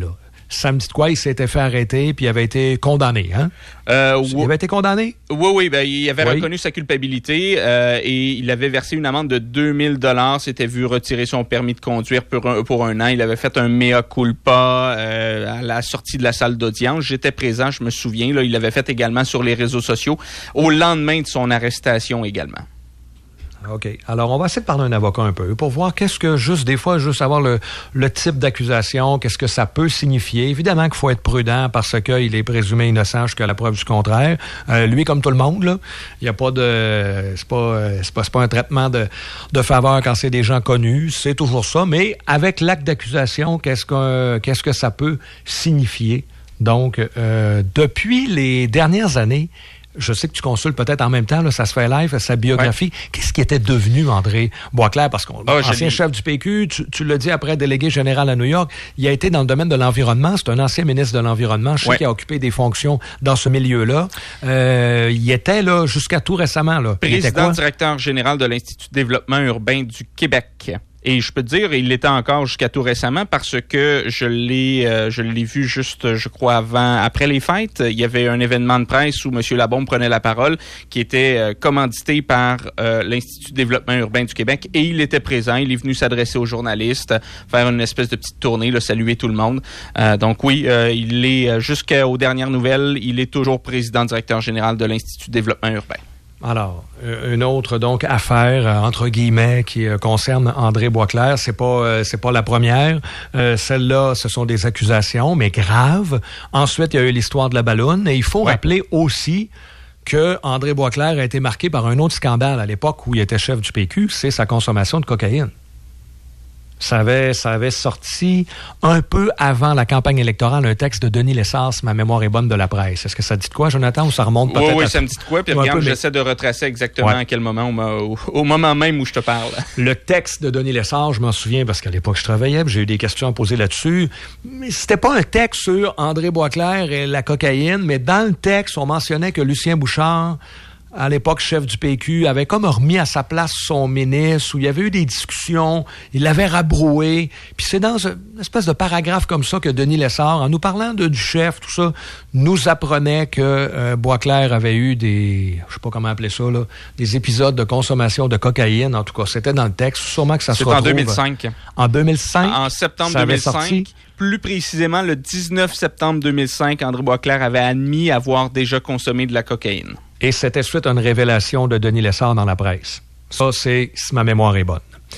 ça me dit de quoi? Il s'était fait arrêter puis il avait été condamné, hein? Euh, il avait été condamné? Oui, oui. Ben, il avait oui. reconnu sa culpabilité euh, et il avait versé une amende de deux mille dollars. S'était vu retirer son permis de conduire pour un, pour un an. Il avait fait un mea culpa euh, à la sortie de la salle d'audience. J'étais présent, je me souviens. Là, il l'avait fait également sur les réseaux sociaux au lendemain de son arrestation également. OK. Alors, on va essayer de parler à un avocat un peu pour voir qu'est-ce que, juste des fois, juste savoir le, le type d'accusation, qu'est-ce que ça peut signifier. Évidemment qu'il faut être prudent parce qu'il est présumé innocent jusqu'à la preuve du contraire. Euh, lui, comme tout le monde, là, il n'y a pas de... C'est pas, c'est pas, c'est pas un traitement de, de faveur quand c'est des gens connus. C'est toujours ça. Mais avec l'acte d'accusation, qu'est-ce que, qu'est-ce que ça peut signifier? Donc, euh, depuis les dernières années, je sais que tu consultes peut-être en même temps, là, ça se fait live, sa biographie. Ouais. Qu'est-ce qui était devenu André Boisclair? Parce qu'on oh, ancien chef du P Q, tu, tu l'as dit après délégué général à New York, il a été dans le domaine de l'environnement. C'est un ancien ministre de l'Environnement. Je sais ouais. qu'il a occupé des fonctions dans ce milieu-là. Euh, il était là jusqu'à tout récemment. Là. Président directeur général de l'Institut de développement urbain du Québec. Et je peux te dire, il l'était encore jusqu'à tout récemment parce que je l'ai euh, je l'ai vu juste, je crois, avant, après les fêtes. Il y avait un événement de presse où M. Labombe prenait la parole qui était euh, commandité par euh, l'Institut de développement urbain du Québec et il était présent. Il est venu s'adresser aux journalistes, faire une espèce de petite tournée, là, saluer tout le monde. Euh, donc oui, euh, il est, jusqu'aux dernières nouvelles, il est toujours président directeur général de l'Institut de développement urbain. Alors, une autre donc affaire euh, entre guillemets qui euh, concerne André Boisclair, c'est pas euh, c'est pas la première. Euh, celle-là, ce sont des accusations, mais graves. Ensuite, il y a eu l'histoire de la balloune, et il faut ouais. rappeler aussi que André Boisclair a été marqué par un autre scandale à l'époque où il était chef du P Q, c'est sa consommation de cocaïne. Ça avait, ça avait sorti un peu avant la campagne électorale un texte de Denis Lessard, si ma mémoire est bonne, de la presse. Est-ce que ça dit de quoi, Jonathan, ou ça remonte peut-être? Oui, oui, à... ça me dit de quoi. Puis regarde, peu, j'essaie mais... de retracer exactement ouais. à quel moment, au, au moment même où je te parle. Le texte de Denis Lessard, je m'en souviens parce qu'à l'époque, je travaillais, j'ai eu des questions à poser là-dessus. Mais c'était pas un texte sur André Boisclair et la cocaïne, mais dans le texte, on mentionnait que Lucien Bouchard, à l'époque chef du P Q, avait comme remis à sa place son ministre, où il y avait eu des discussions, il l'avait rabroué. Puis c'est dans une espèce de paragraphe comme ça que Denis Lessard, en nous parlant de, du chef, tout ça, nous apprenait que euh, Boisclair avait eu des, je sais pas comment appeler ça, là, des épisodes de consommation de cocaïne. En tout cas, c'était dans le texte. Sûrement que ça se retrouve. C'était en deux mille cinq. En deux mille cinq? En septembre deux mille cinq. Plus précisément, le dix-neuf septembre deux mille cinq, André Boisclair avait admis avoir déjà consommé de la cocaïne. Et c'était suite à une révélation de Denis Lessard dans la presse. Ça, c'est si ma mémoire est bonne.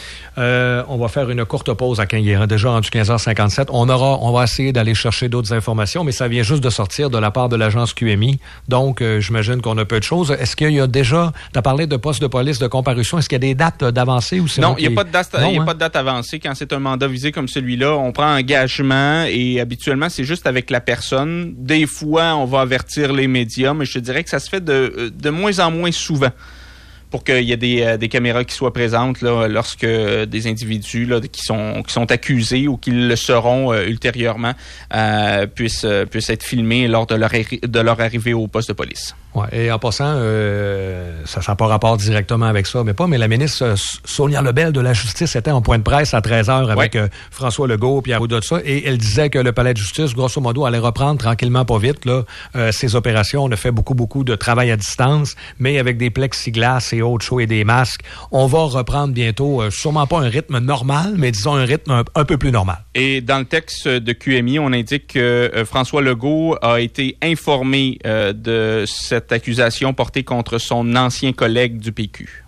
Euh, on va faire une courte pause à quinze heures. Il est déjà rendu quinze heures cinquante-sept. On aura, on va essayer d'aller chercher d'autres informations, mais ça vient juste de sortir de la part de l'agence Q M I. Donc, euh, j'imagine qu'on a peu de choses. Est-ce qu'il y a déjà, tu as parlé de poste de police de comparution, est-ce qu'il y a des dates d'avancée ou c'est Non, il n'y a, qui... pas de date, non, il y a hein? pas de date avancée. Quand c'est un mandat visé comme celui-là, on prend engagement et habituellement, c'est juste avec la personne. Des fois, on va avertir les médias, mais je te dirais que ça se fait de, de moins en moins souvent, pour qu'il y ait des, euh, des caméras qui soient présentes là, lorsque euh, des individus là, qui sont qui sont accusés ou qui le seront euh, ultérieurement euh, puissent, euh, puissent être filmés lors de leur, de leur arrivée au poste de police. Ouais, et en passant, euh, ça n'a pas rapport directement avec ça, mais pas, mais la ministre euh, Sonia Lebel de la Justice était en point de presse à treize heures avec ouais. euh, François Legault, Pierre Arruda, de ça, et elle disait que le palais de justice, grosso modo, allait reprendre tranquillement, pas vite, là, euh, ses opérations. On a fait beaucoup, beaucoup de travail à distance, mais avec des plexiglas et autres choses et des masques. On va reprendre bientôt, euh, sûrement pas un rythme normal, mais disons un rythme un, un peu plus normal. Et dans le texte de Q M I, on indique que euh, François Legault a été informé euh, de cette accusation portée contre son ancien collègue du P Q.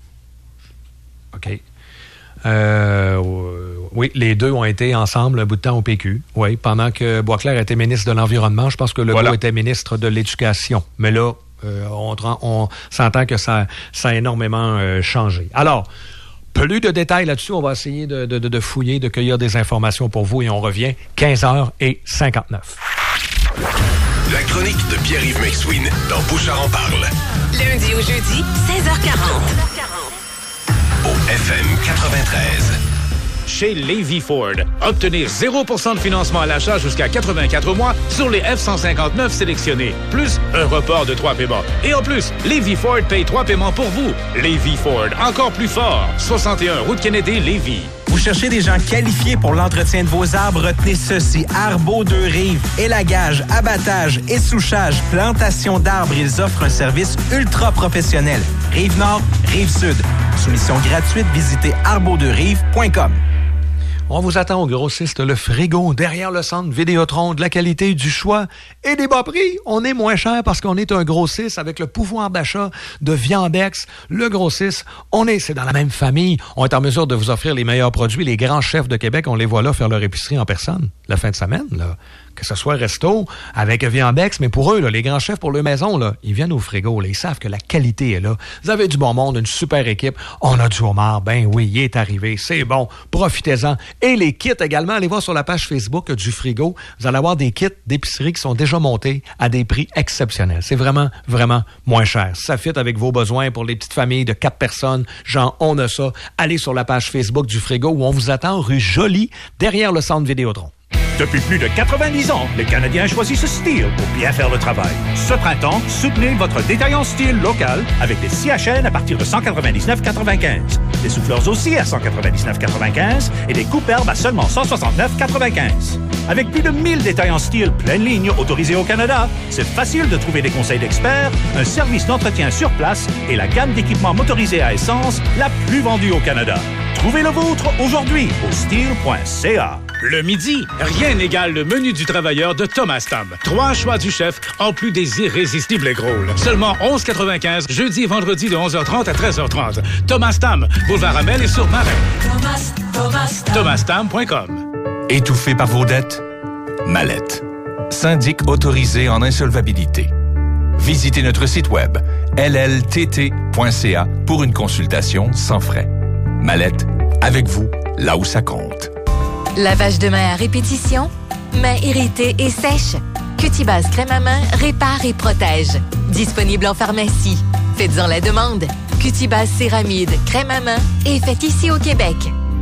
OK. Euh, oui, les deux ont été ensemble un bout de temps au P Q. Oui, pendant que Boisclair était ministre de l'Environnement, je pense que Legault voilà. était ministre de l'Éducation. Mais là, euh, on, on s'entend que ça, ça a énormément euh, changé. Alors, plus de détails là-dessus, on va essayer de, de, de fouiller, de cueillir des informations pour vous et on revient quinze heures cinquante-neuf. La chronique de Pierre-Yves McSween dans Bouchard en parle. Lundi au jeudi, seize heures quarante. Au F M quatre-vingt-treize. Chez Lévy Ford, obtenez zéro pour cent de financement à l'achat jusqu'à quatre-vingt-quatre mois sur les F cent cinquante-neuf sélectionnés, plus un report de trois paiements. Et en plus, Lévy Ford paye trois paiements pour vous. Lévy Ford, encore plus fort. soixante et un route Kennedy, Lévy. Vous cherchez des gens qualifiés pour l'entretien de vos arbres? Retenez ceci. Arbo deux Rives. Élagage, abattage, essouchage, plantation d'arbres. Ils offrent un service ultra professionnel. Rive-Nord, Rive-Sud. Soumission gratuite. Visitez arbo deux rives point com. On vous attend au grossiste Le Frigo, derrière le centre Vidéotron, de la qualité, du choix et des bas prix. On est moins cher parce qu'on est un grossiste avec le pouvoir d'achat de Viandex. Le grossiste, on est, c'est dans la même famille. On est en mesure de vous offrir les meilleurs produits. Les grands chefs de Québec, on les voit là faire leur épicerie en personne la fin de semaine, là. Que ce soit resto avec Viandex, mais pour eux, là, les grands chefs pour leur maison, là, ils viennent au frigo, là, ils savent que la qualité est là. Vous avez du bon monde, une super équipe. On a du homard, ben oui, il est arrivé, c'est bon, profitez-en. Et les kits également, allez voir sur la page Facebook du frigo, vous allez avoir des kits d'épicerie qui sont déjà montés à des prix exceptionnels. C'est vraiment, vraiment moins cher. Ça fit avec vos besoins pour les petites familles de quatre personnes, genre on a ça. Allez sur la page Facebook du frigo où on vous attend rue Joly, derrière le centre Vidéotron. Depuis plus de quatre-vingt-dix ans, les Canadiens choisissent Steel pour bien faire le travail. Ce printemps, soutenez votre détaillant Steel local avec des scies à chaîne à partir de cent quatre-vingt-dix-neuf quatre-vingt-quinze, des souffleurs aussi à cent quatre-vingt-dix-neuf quatre-vingt-quinze et des coupes-herbes à seulement cent soixante-neuf quatre-vingt-quinze. Avec plus de mille détaillants Steel pleine ligne autorisés au Canada, c'est facile de trouver des conseils d'experts, un service d'entretien sur place et la gamme d'équipements motorisés à essence la plus vendue au Canada. Trouvez le vôtre aujourd'hui au steel point c a. Le midi, rien n'égale le menu du travailleur de Thomas Tam. Trois choix du chef, en plus des irrésistibles égrôles. Seulement onze quatre-vingt-quinze, jeudi et vendredi de onze heures trente à treize heures trente. Thomas Tam, boulevard Amel et sur Marin. Thomas, Thomas Tam. thomas tam point com. Étouffé par vos dettes? Mallette. Syndic autorisé en insolvabilité. Visitez notre site web l l t t point c a pour une consultation sans frais. Mallette, avec vous, là où ça compte. Lavage de main à répétition, mains irritées et sèches. Cutibase crème à main répare et protège. Disponible en pharmacie. Faites-en la demande. Cutibase céramide, crème à main est faite ici au Québec.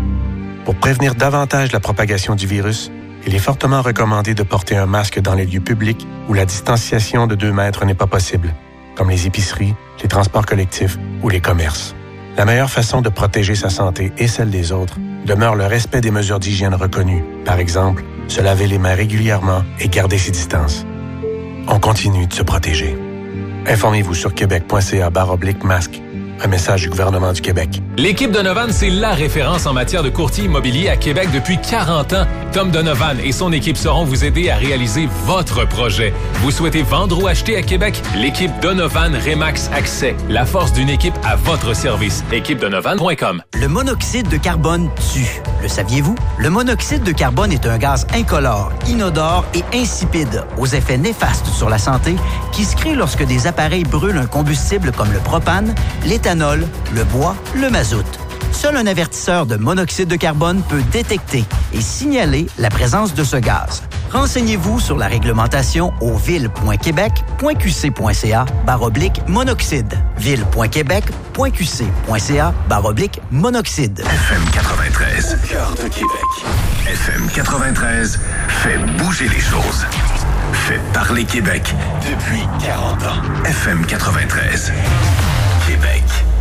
Pour prévenir davantage la propagation du virus, il est fortement recommandé de porter un masque dans les lieux publics où la distanciation de deux mètres n'est pas possible, comme les épiceries, les transports collectifs ou les commerces. La meilleure façon de protéger sa santé et celle des autres demeure le respect des mesures d'hygiène reconnues. Par exemple, se laver les mains régulièrement et garder ses distances. On continue de se protéger. Informez-vous sur québec point c a barre oblique masque. Un message du gouvernement du Québec. L'équipe Donovan, c'est la référence en matière de courtier immobilier à Québec depuis quarante ans. Tom Donovan et son équipe sauront vous aider à réaliser votre projet. Vous souhaitez vendre ou acheter à Québec? L'équipe Donovan Remax Accès. La force d'une équipe à votre service. équipe donovan point com. Le monoxyde de carbone tue. Le saviez-vous? Le monoxyde de carbone est un gaz incolore, inodore et insipide, aux effets néfastes sur la santé, qui se crée lorsque des appareils brûlent un combustible comme le propane, l'éthanol, le bois, le mazout. Seul un avertisseur de monoxyde de carbone peut détecter et signaler la présence de ce gaz. Renseignez-vous sur la réglementation au ville point québec point q c point c a barre oblique monoxyde. ville point québec point q c point c a barre oblique monoxyde. F M quatre-vingt-treize, au cœur de Québec. F M quatre-vingt-treize fait bouger les choses. Fait parler Québec depuis quarante ans. F M quatre-vingt-treize.